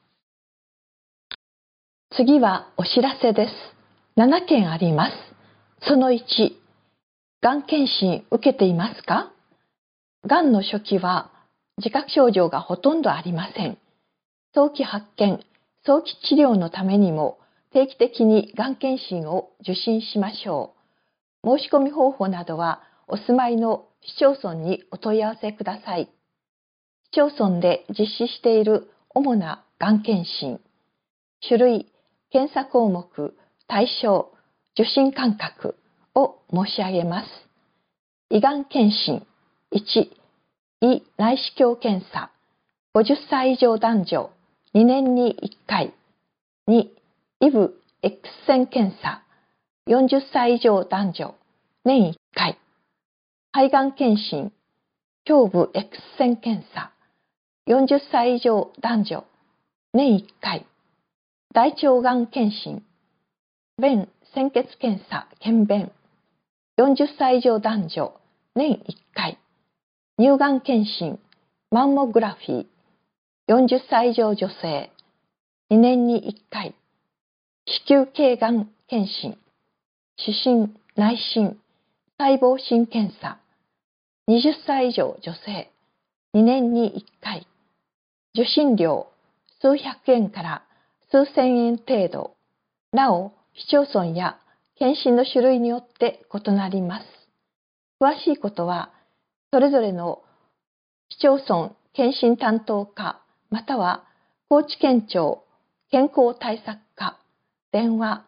次はお知らせです。7件あります。その1、がん検診受けていますか？がんの初期は自覚症状がほとんどありません。早期発見、早期治療のためにも定期的にがん検診を受診しましょう。申し込み方法などはお住まいの市町村にお問い合わせください。市町村で実施している主ながん検診。種類、検査項目、対象、受診間隔を申し上げます。胃がん検診。1、胃内視鏡検査。50歳以上男女、2年に1回。2、胃部 X 線検査。40歳以上男女、年1回。肺がん検診。胸部 X 線検査。40歳以上男女、年1回。大腸がん検診。便潜血検査検便。40歳以上男女、年1回。乳がん検診。マンモグラフィー。40歳以上女性、2年に1回。子宮頸がん検診。視診、内診、細胞診検査。20歳以上女性、2年に1回。受診料、数百円から数千円程度。なお、市町村や検診の種類によって異なります。詳しいことは、それぞれの市町村検診担当課、または高知県庁健康対策課、電話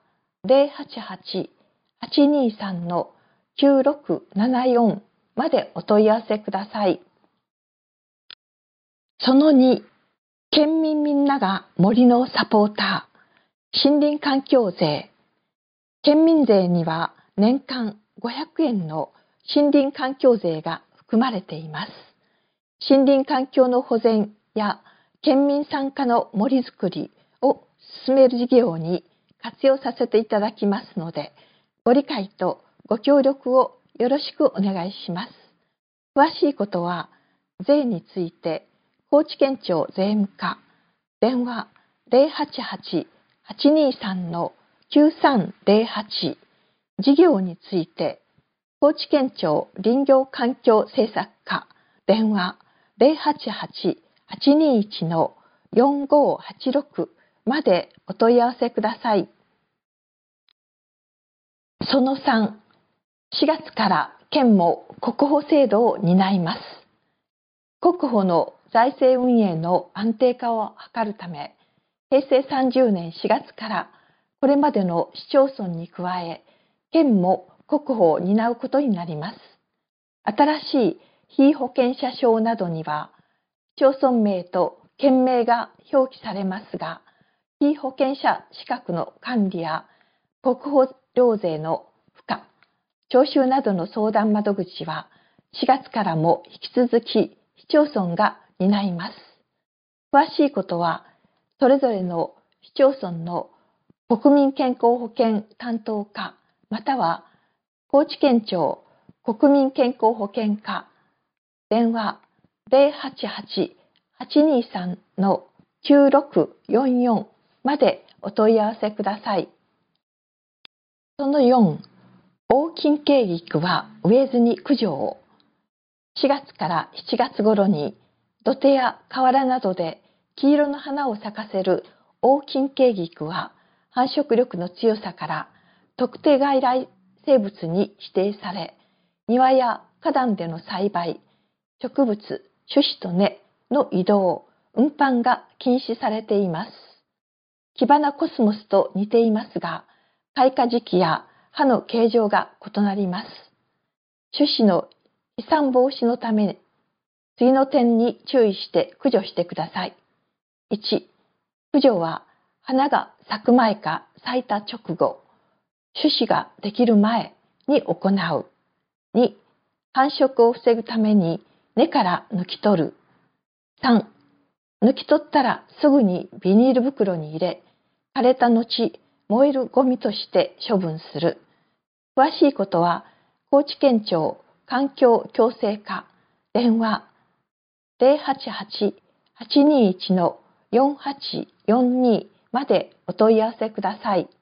088-823-9674までお問い合わせください。その2、県民みんなが森のサポーター、森林環境税。県民税には年間500円の森林環境税が含まれています。森林環境の保全や県民参加の森づくりを進める事業に活用させていただきますので、ご理解とご協力をよろしくお願いします。詳しいことは、税について高知県庁税務課、電話088-823-9308、事業について高知県庁林業環境政策課、電話088-821-4586までお問い合わせください。その3、4月から県も国保制度を担います。国保の財政運営の安定化を図るため、平成30年4月からこれまでの市町村に加え、県も国保を担うことになります。新しい被保険者証などには、市町村名と県名が表記されますが、被保険者資格の管理や国保料税の付加、徴収などの相談窓口は4月からも引き続き市町村が担います。詳しいことは、それぞれの市町村の国民健康保険担当課、または高知県庁国民健康保険課、電話088-823-9644までお問い合わせください。その4、黄金茎菊は植えずに駆除を。4月から7月頃に土手や河原などで黄色の花を咲かせる黄金茎菊は繁殖力の強さから特定外来生物に指定され、庭や花壇での栽培、植物、種子と根の移動、運搬が禁止されています。キバナコスモスと似ていますが、開花時期や葉の形状が異なります。種子の飛散防止のため、次の点に注意して駆除してください。1、駆除は花が咲く前か咲いた直後、種子ができる前に行う。2、繁殖を防ぐために根から抜き取る。3、抜き取ったらすぐにビニール袋に入れ、枯れた後、燃えるゴミとして処分する。詳しいことは、高知県庁環境共生課電話 088-821-4842 までお問い合わせください。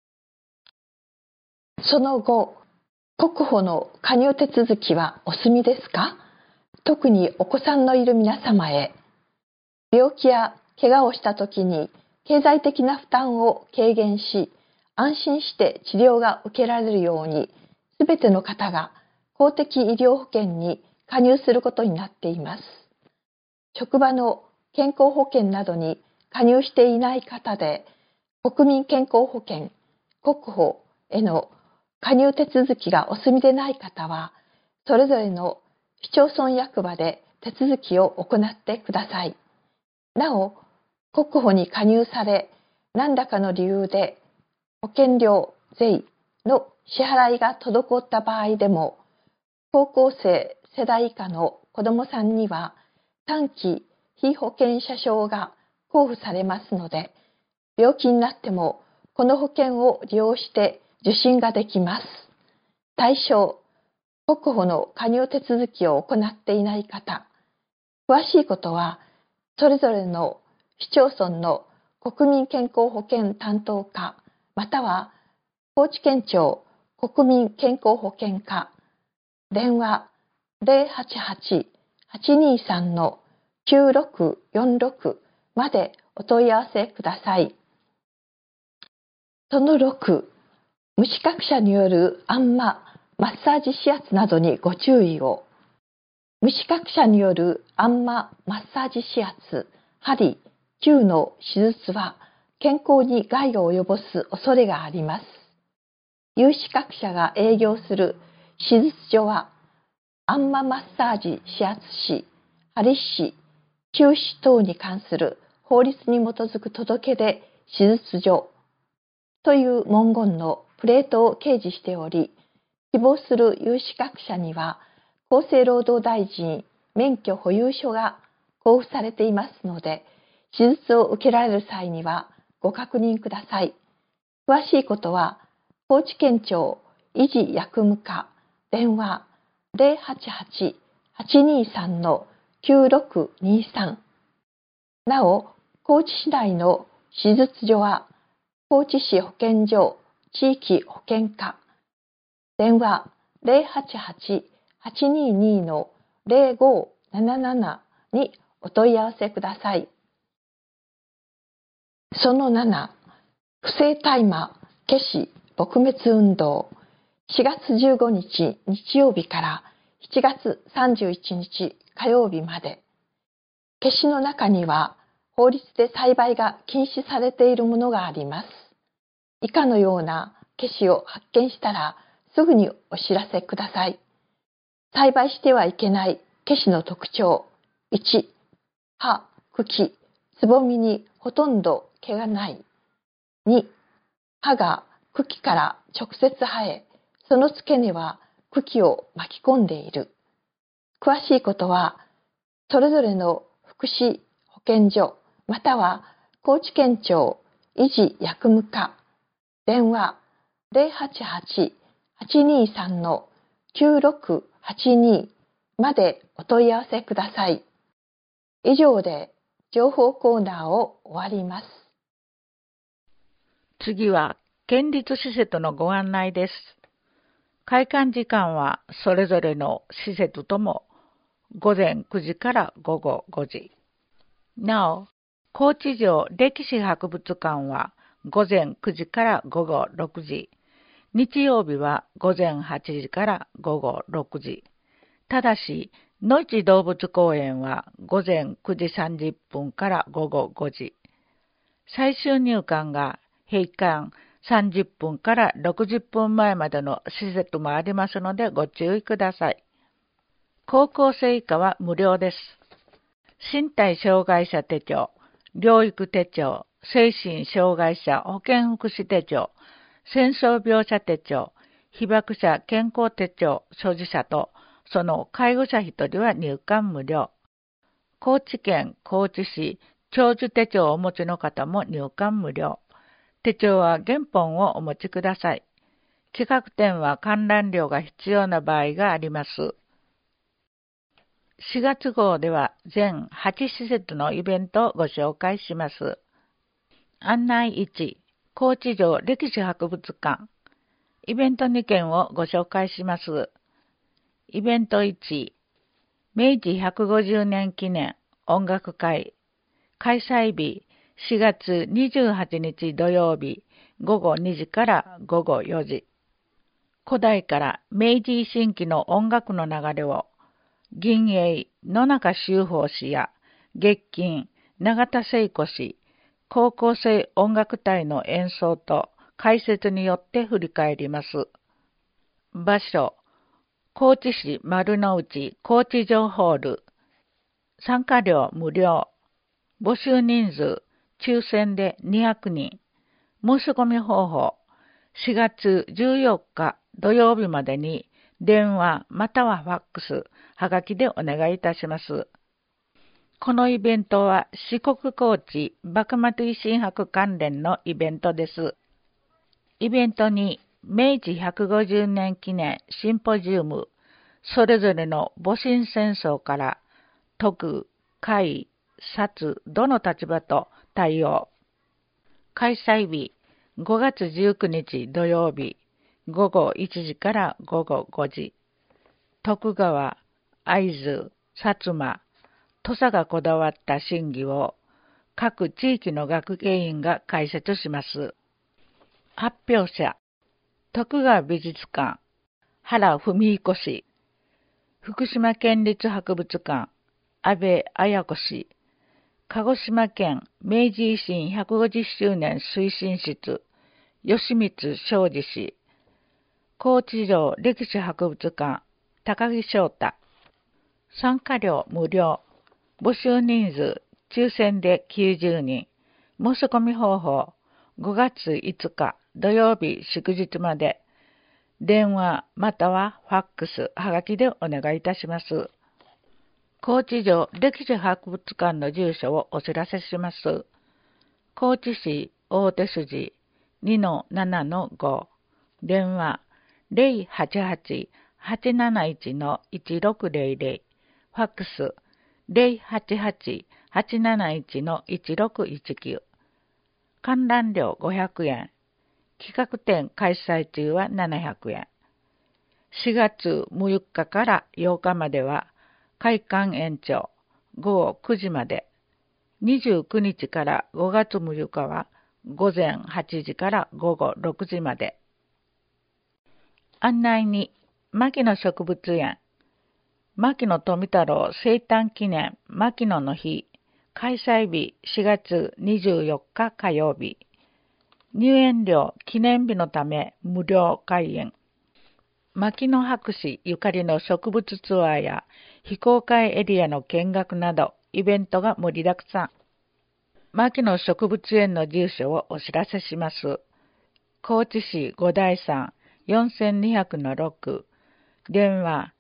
その後、国保の加入手続きはお済みですか？特にお子さんのいる皆様へ、病気や怪我をしたときに経済的な負担を軽減し、安心して治療が受けられるように、すべての方が公的医療保険に加入することになっています。職場の健康保険などに加入していない方で、国民健康保険、国保への加入手続きがお済みでない方は、それぞれの市町村役場で手続きを行ってください。なお、国保に加入され、何らかの理由で保険料税の支払いが滞った場合でも、高校生世代以下の子どもさんには短期被保険者証が交付されますので、病気になってもこの保険を利用して受診ができます。対象、国保の加入手続きを行っていない方、詳しいことはそれぞれの市町村の国民健康保険担当課または高知県庁国民健康保険課電話 088-823-9646 までお問い合わせください。その6、無資格者によるあんま、マッサージ指圧などにご注意を。無資格者によるあんま、マッサージ指圧、針、灸の手術は健康に害を及ぼす恐れがあります。有資格者が営業する手術所は、あんまマッサージ指圧師、針師、灸師等に関する法律に基づく届け出手術所という文言のプレートを掲示しており、希望する有資格者には厚生労働大臣免許保有書が交付されていますので、手術を受けられる際にはご確認ください。詳しいことは高知県庁維持薬務課電話 088-823-9623 なお、高知市内の手術所は高知市保健所地域保健課電話 088-822-0577 にお問い合わせください。その7、不正大麻消し撲滅運動4月15日日曜日から7月31日火曜日まで。消しの中には法律で栽培が禁止されているものがあります。以下のような消しを発見したらすぐにお知らせください。栽培してはいけない消しの特徴。1、葉、茎、つぼみにほとんど毛がない。2、葉が茎から直接生え、その付け根は茎を巻き込んでいる。詳しいことは、それぞれの福祉保健所または高知県庁維持薬務課電話 088-823-9682 までお問い合わせください。以上で情報コーナーを終わります。 次は県立施設のご案内です。開館時間はそれぞれの施設とも午前9時から午後5時。なお、高知城歴史博物館は午前9時から午後6時。 日曜日は午前8時から午後6時。ただし、のいち動物公園は午前9時30分から午後5時。最終入館が閉館30分から60分前までの施設もありますのでご注意ください。高校生以下は無料です。身体障害者手帳、療育手帳、精神障害者保健福祉手帳、戦争病者手帳、被爆者健康手帳所持者とその介護者1人は入館無料。高知県高知市長寿手帳をお持ちの方も入館無料。手帳は原本をお持ちください。企画展は観覧料が必要な場合があります。4月号では全8施設のイベントをご紹介します。案内1、高知城歴史博物館。イベント2件をご紹介します。イベント1、明治150年記念音楽会。開催日4月28日土曜日午後2時から午後4時。古代から明治維新期の音楽の流れを銀英野中修法氏や月金永田聖子氏、高校生音楽隊の演奏と解説によって振り返ります。場所、高知市丸の内高知城ホール。参加料無料。募集人数抽選で200人。申し込み方法、4月14日土曜日までに電話またはファックス、はがきでお願いいたします。このイベントは四国高知幕末維新博関連のイベントです。イベントに明治150年記念シンポジウム、それぞれの戊辰戦争から徳、海、薩、どの立場と対応。開催日5月19日土曜日午後1時から午後5時。徳川、会津、薩摩、土佐がこだわった審議を各地域の学芸員が解説します。発表者、徳川美術館、原文彦氏、福島県立博物館、安倍綾子氏、鹿児島県明治維新150周年推進室、吉光昌司氏、高知城歴史博物館、高木翔太。参加料無料。募集人数抽選で90人。申し込み方法、5月5日土曜日祝日まで。電話またはファックス、はがきでお願いいたします。高知城歴史博物館の住所をお知らせします。高知市大手筋 2-7-5。電話088-871-1600。ファックス088-871-1619。観覧料500円。企画展開催中は700円。4月6日から8日までは開館延長午後9時まで。29日から5月6日は午前8時から午後6時まで。案内に、牧野植物園、牧野富太郎生誕記念牧野の日、開催日4月24日火曜日。入園料記念日のため無料開園。牧野博士ゆかりの植物ツアーや非公開エリアの見学などイベントが盛りだくさん。牧野植物園の住所をお知らせします。高知市五台山 4200-6。電話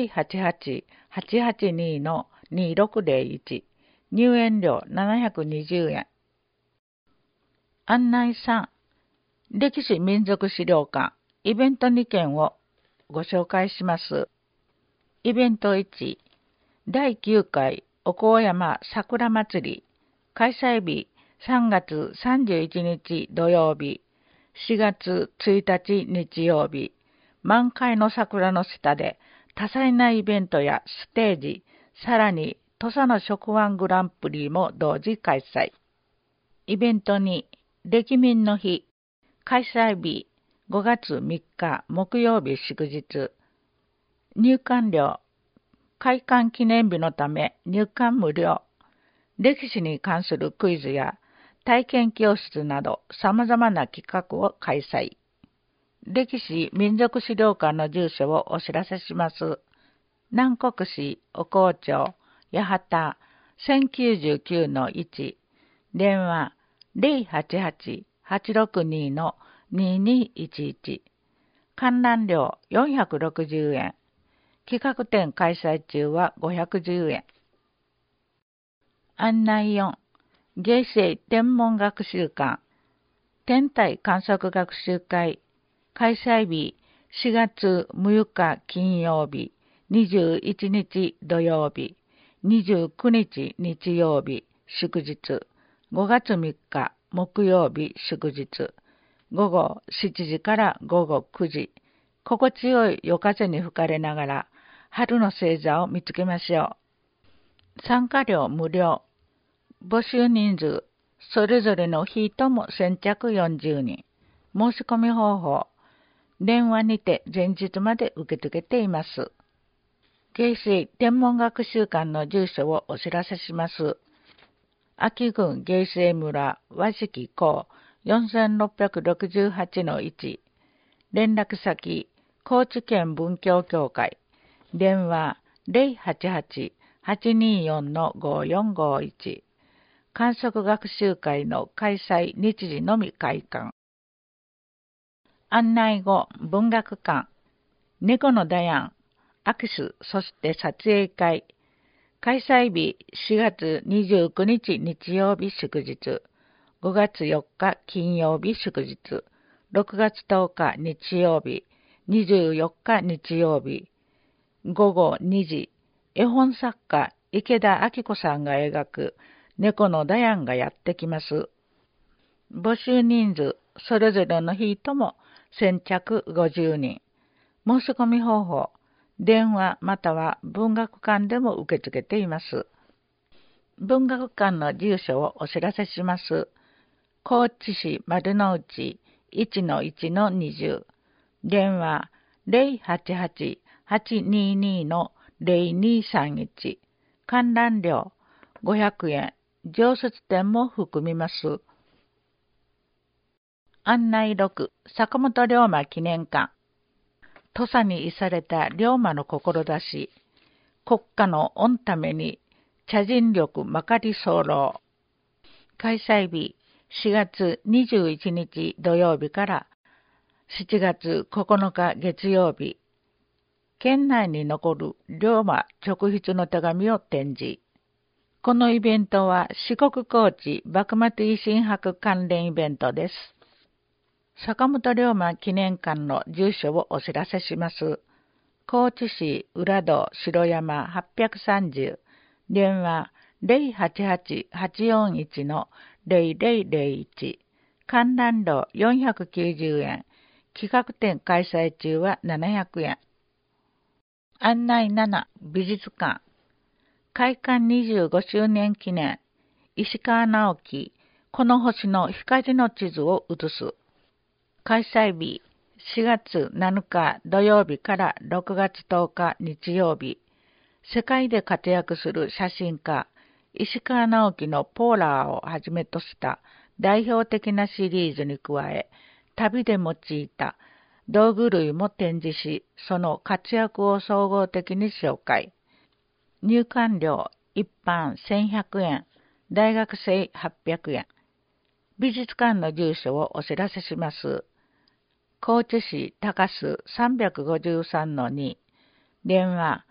088-882-2601。入園料720円。案内3、歴史民族資料館、イベント2件をご紹介します。イベント1、第9回おこう山桜祭り、開催日3月31日土曜日、4月1日日曜日、満開の桜の下で多彩なイベントやステージ、さらに土佐の食玩グランプリも同時開催。イベント2、歴民の日、開催日 5月3日木曜日祝日。入館料。開館記念日のため入館無料。歴史に関するクイズや体験教室など様々な企画を開催。歴史民族資料館の住所をお知らせします。南国市お香町八幡 1099-1 電話 088-862-2211 観覧料460円企画展開催中は510円案内4芸生天文学習館天体観測学習会開催日4月6日金曜日21日土曜日29日日曜日祝日5月3日木曜日祝日午後7時から午後9時心地よい夜風に吹かれながら春の星座を見つけましょう。参加料無料。募集人数それぞれの日とも先着40人。申し込み方法電話にて前日まで受け付けています。芸生天文学習館の住所をお知らせします。安芸郡芸生村和敷港 4668-1 連絡先高知県文教協会電話 088-824-5451 観測学習会の開催日時のみ開館案内後文学館猫のダヤン握手そして撮影会開催日4月29日日曜日祝日5月4日金曜日祝日6月10日日曜日24日日曜日午後2時絵本作家池田明子さんが描く猫のダヤンがやってきます。募集人数それぞれの日とも先着50人申し込み方法電話または文学館でも受け付けています。文学館の住所をお知らせします。高知市丸の内 1-1-20 電話 088-822-0231 観覧料500円常設展も含みます。案内6坂本龍馬記念館土佐に遺された龍馬の志国家の御ために茶人力まかり候開催日4月21日土曜日から7月9日月曜日県内に残る龍馬直筆の手紙を展示このイベントは四国高知幕末維新博関連イベントです。坂本龍馬記念館の住所をお知らせします。高知市浦戸城山830電話 088-841-0001 観覧料490円企画展開催中は700円案内7美術館開館25周年記念石川直樹この星の光の地図を写す開催日4月7日土曜日から6月10日日曜日世界で活躍する写真家石川直樹のポーラーをはじめとした代表的なシリーズに加え旅で用いた道具類も展示しその活躍を総合的に紹介入館料一般1100円大学生800円美術館の住所をお知らせします高知市高須 353-2 電話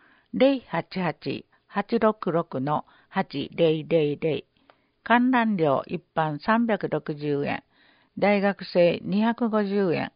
088-866-8000 観覧料一般360円大学生250円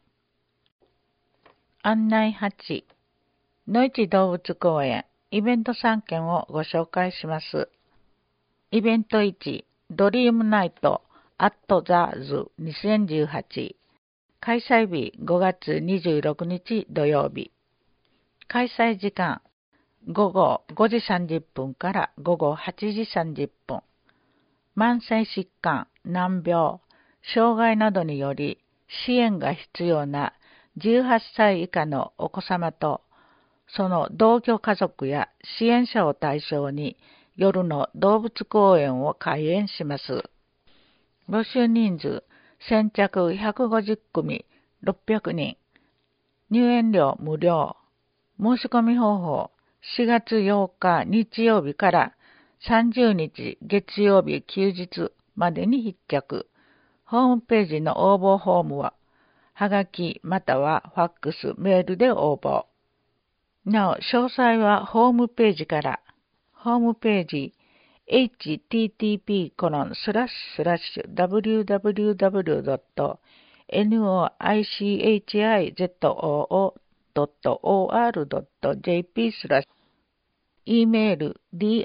案内8野市動物公園イベント3件をご紹介します。イベント1ドリームナイトアットザズ2018開催日5月26日土曜日開催時間午後5時30分から午後8時30分慢性疾患、難病、障害などにより支援が必要な 18歳以下のお子様と、その同居家族や支援者を対象に夜の動物公園を開園します。募集人数先着150組600人。入園料無料。申し込み方法4月8日日曜日から30日月曜日休日までに必着。ホームページの応募フォームははがきまたはファックス、メールで応募。なお、詳細はホームページから。ホームページ http://www.noichizoo.or.jp/ E メール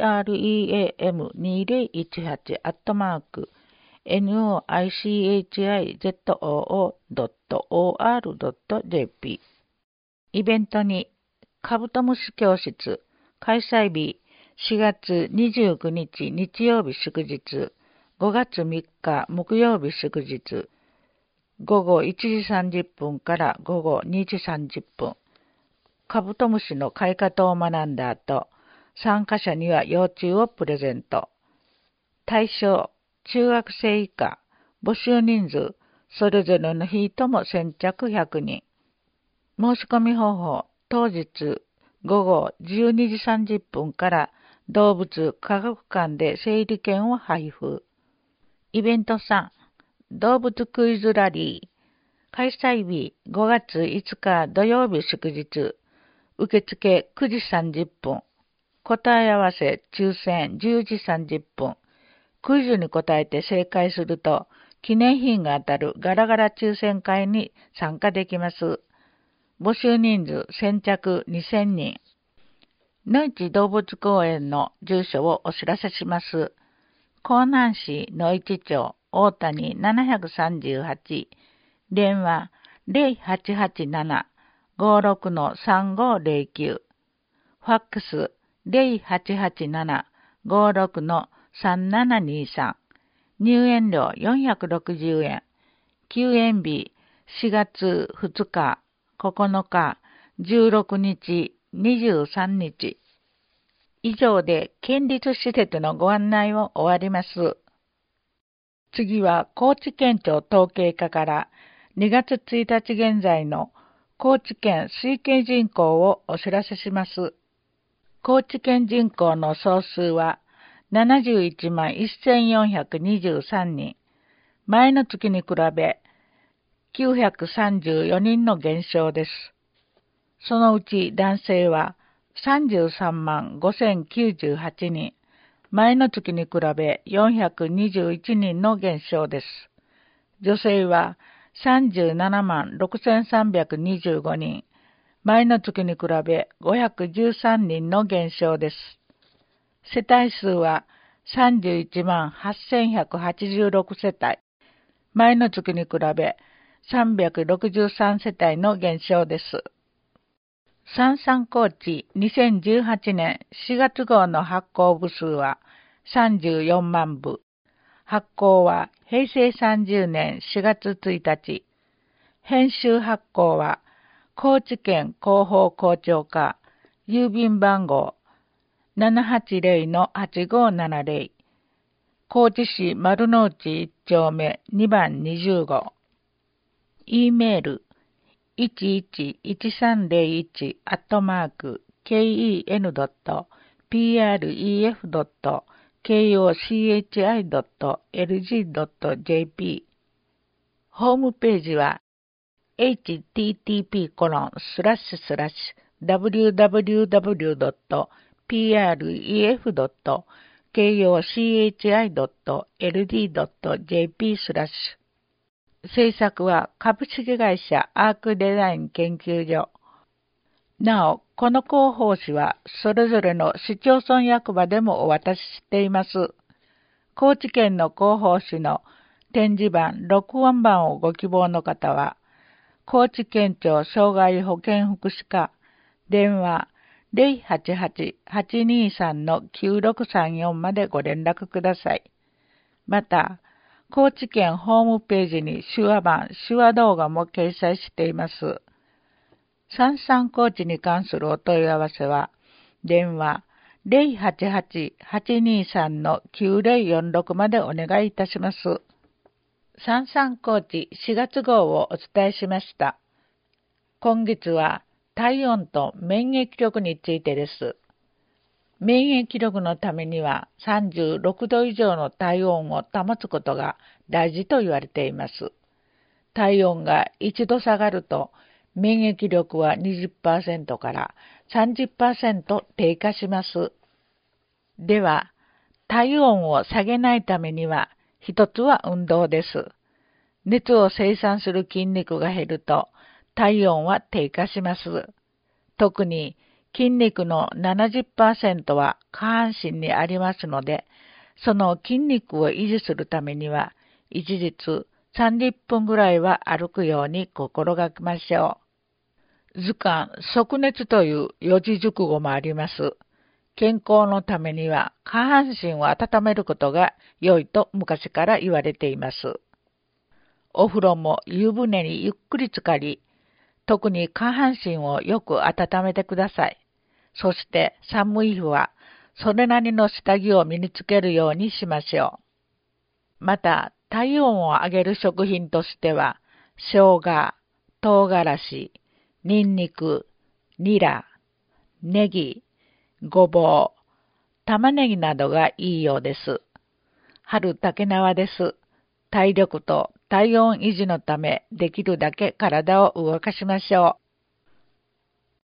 dream18@noichizoo.or.jp イベントにカブトムシ教室開催日4月29日日曜日祝日5月3日木曜日祝日午後1時30分から午後2時30分カブトムシの飼い方を学んだ後参加者には幼虫をプレゼント。対象中学生以下募集人数それぞれの日とも先着100人。申し込み方法当日午後12時30分から動物科学館で整理券を配布。イベント3、動物クイズラリー。開催日5月5日土曜日祝日。受付9時30分。答え合わせ抽選10時30分。クイズに答えて正解すると、記念品が当たるガラガラ抽選会に参加できます。募集人数先着2000人。のいち動物公園の住所をお知らせします。江南市のいち町大谷738、電話0887-56-3509、ファックス0887-56-3723、入園料460円、休園日4月2日、9日、16日、23日。以上で県立施設のご案内を終わります。次は高知県庁統計課から2月1日現在の高知県推計人口をお知らせします。高知県人口の総数は71万1423人。前の月に比べ934人の減少です。そのうち男性は33万5098人。前の月に比べ421人の減少です。女性は37万6325人。前の月に比べ513人の減少です。世帯数は31万8186世帯。前の月に比べ363世帯の減少です。三々高知2018年4月号の発行部数は34万部。発行は平成30年4月1日。編集発行は高知県広報広聴課、郵便番号 780-8570、高知市丸の内1丁目2番20号。E メール1111-ken.pref.kochi.lg.jp。ホームページはhttp://www.pref.kochi.ld.jp/。制作は株式会社アークデザイン研究所。なお、この広報誌はそれぞれの市町村役場でもお渡ししています。高知県の広報誌の展示版、録音版をご希望の方は、高知県庁障害保健福祉課、電話 088-823-9634 までご連絡ください。また、高知県ホームページに手話版、手話動画も掲載しています。 三々コーチに関するお問い合わせは、電話 088-823-9046 までお願いいたします。三々コーチ4月号をお伝えしました。今月は体温と免疫力についてです。免疫力のためには36度以上の体温を保つことが大事と言われています。体温が1度下がると免疫力は 20% から 30% 低下します。では、体温を下げないためには一つは運動です。熱を生産する筋肉が減ると体温は低下します。特に筋肉の 70% は下半身にありますので、その筋肉を維持するためには、一日30分ぐらいは歩くように心がけましょう。図鑑、即熱という四字熟語もあります。健康のためには下半身を温めることが良いと昔から言われています。お風呂も湯船にゆっくり浸かり、特に下半身をよく温めてください。そして寒い日はそれなりの下着を身につけるようにしましょう。また、体温を上げる食品としては、生姜、唐辛子、ニンニク、ニラ、ネギ、ごぼう、玉ねぎなどがいいようです。春竹縄です。体力と体温維持のためできるだけ体を動かしましょう。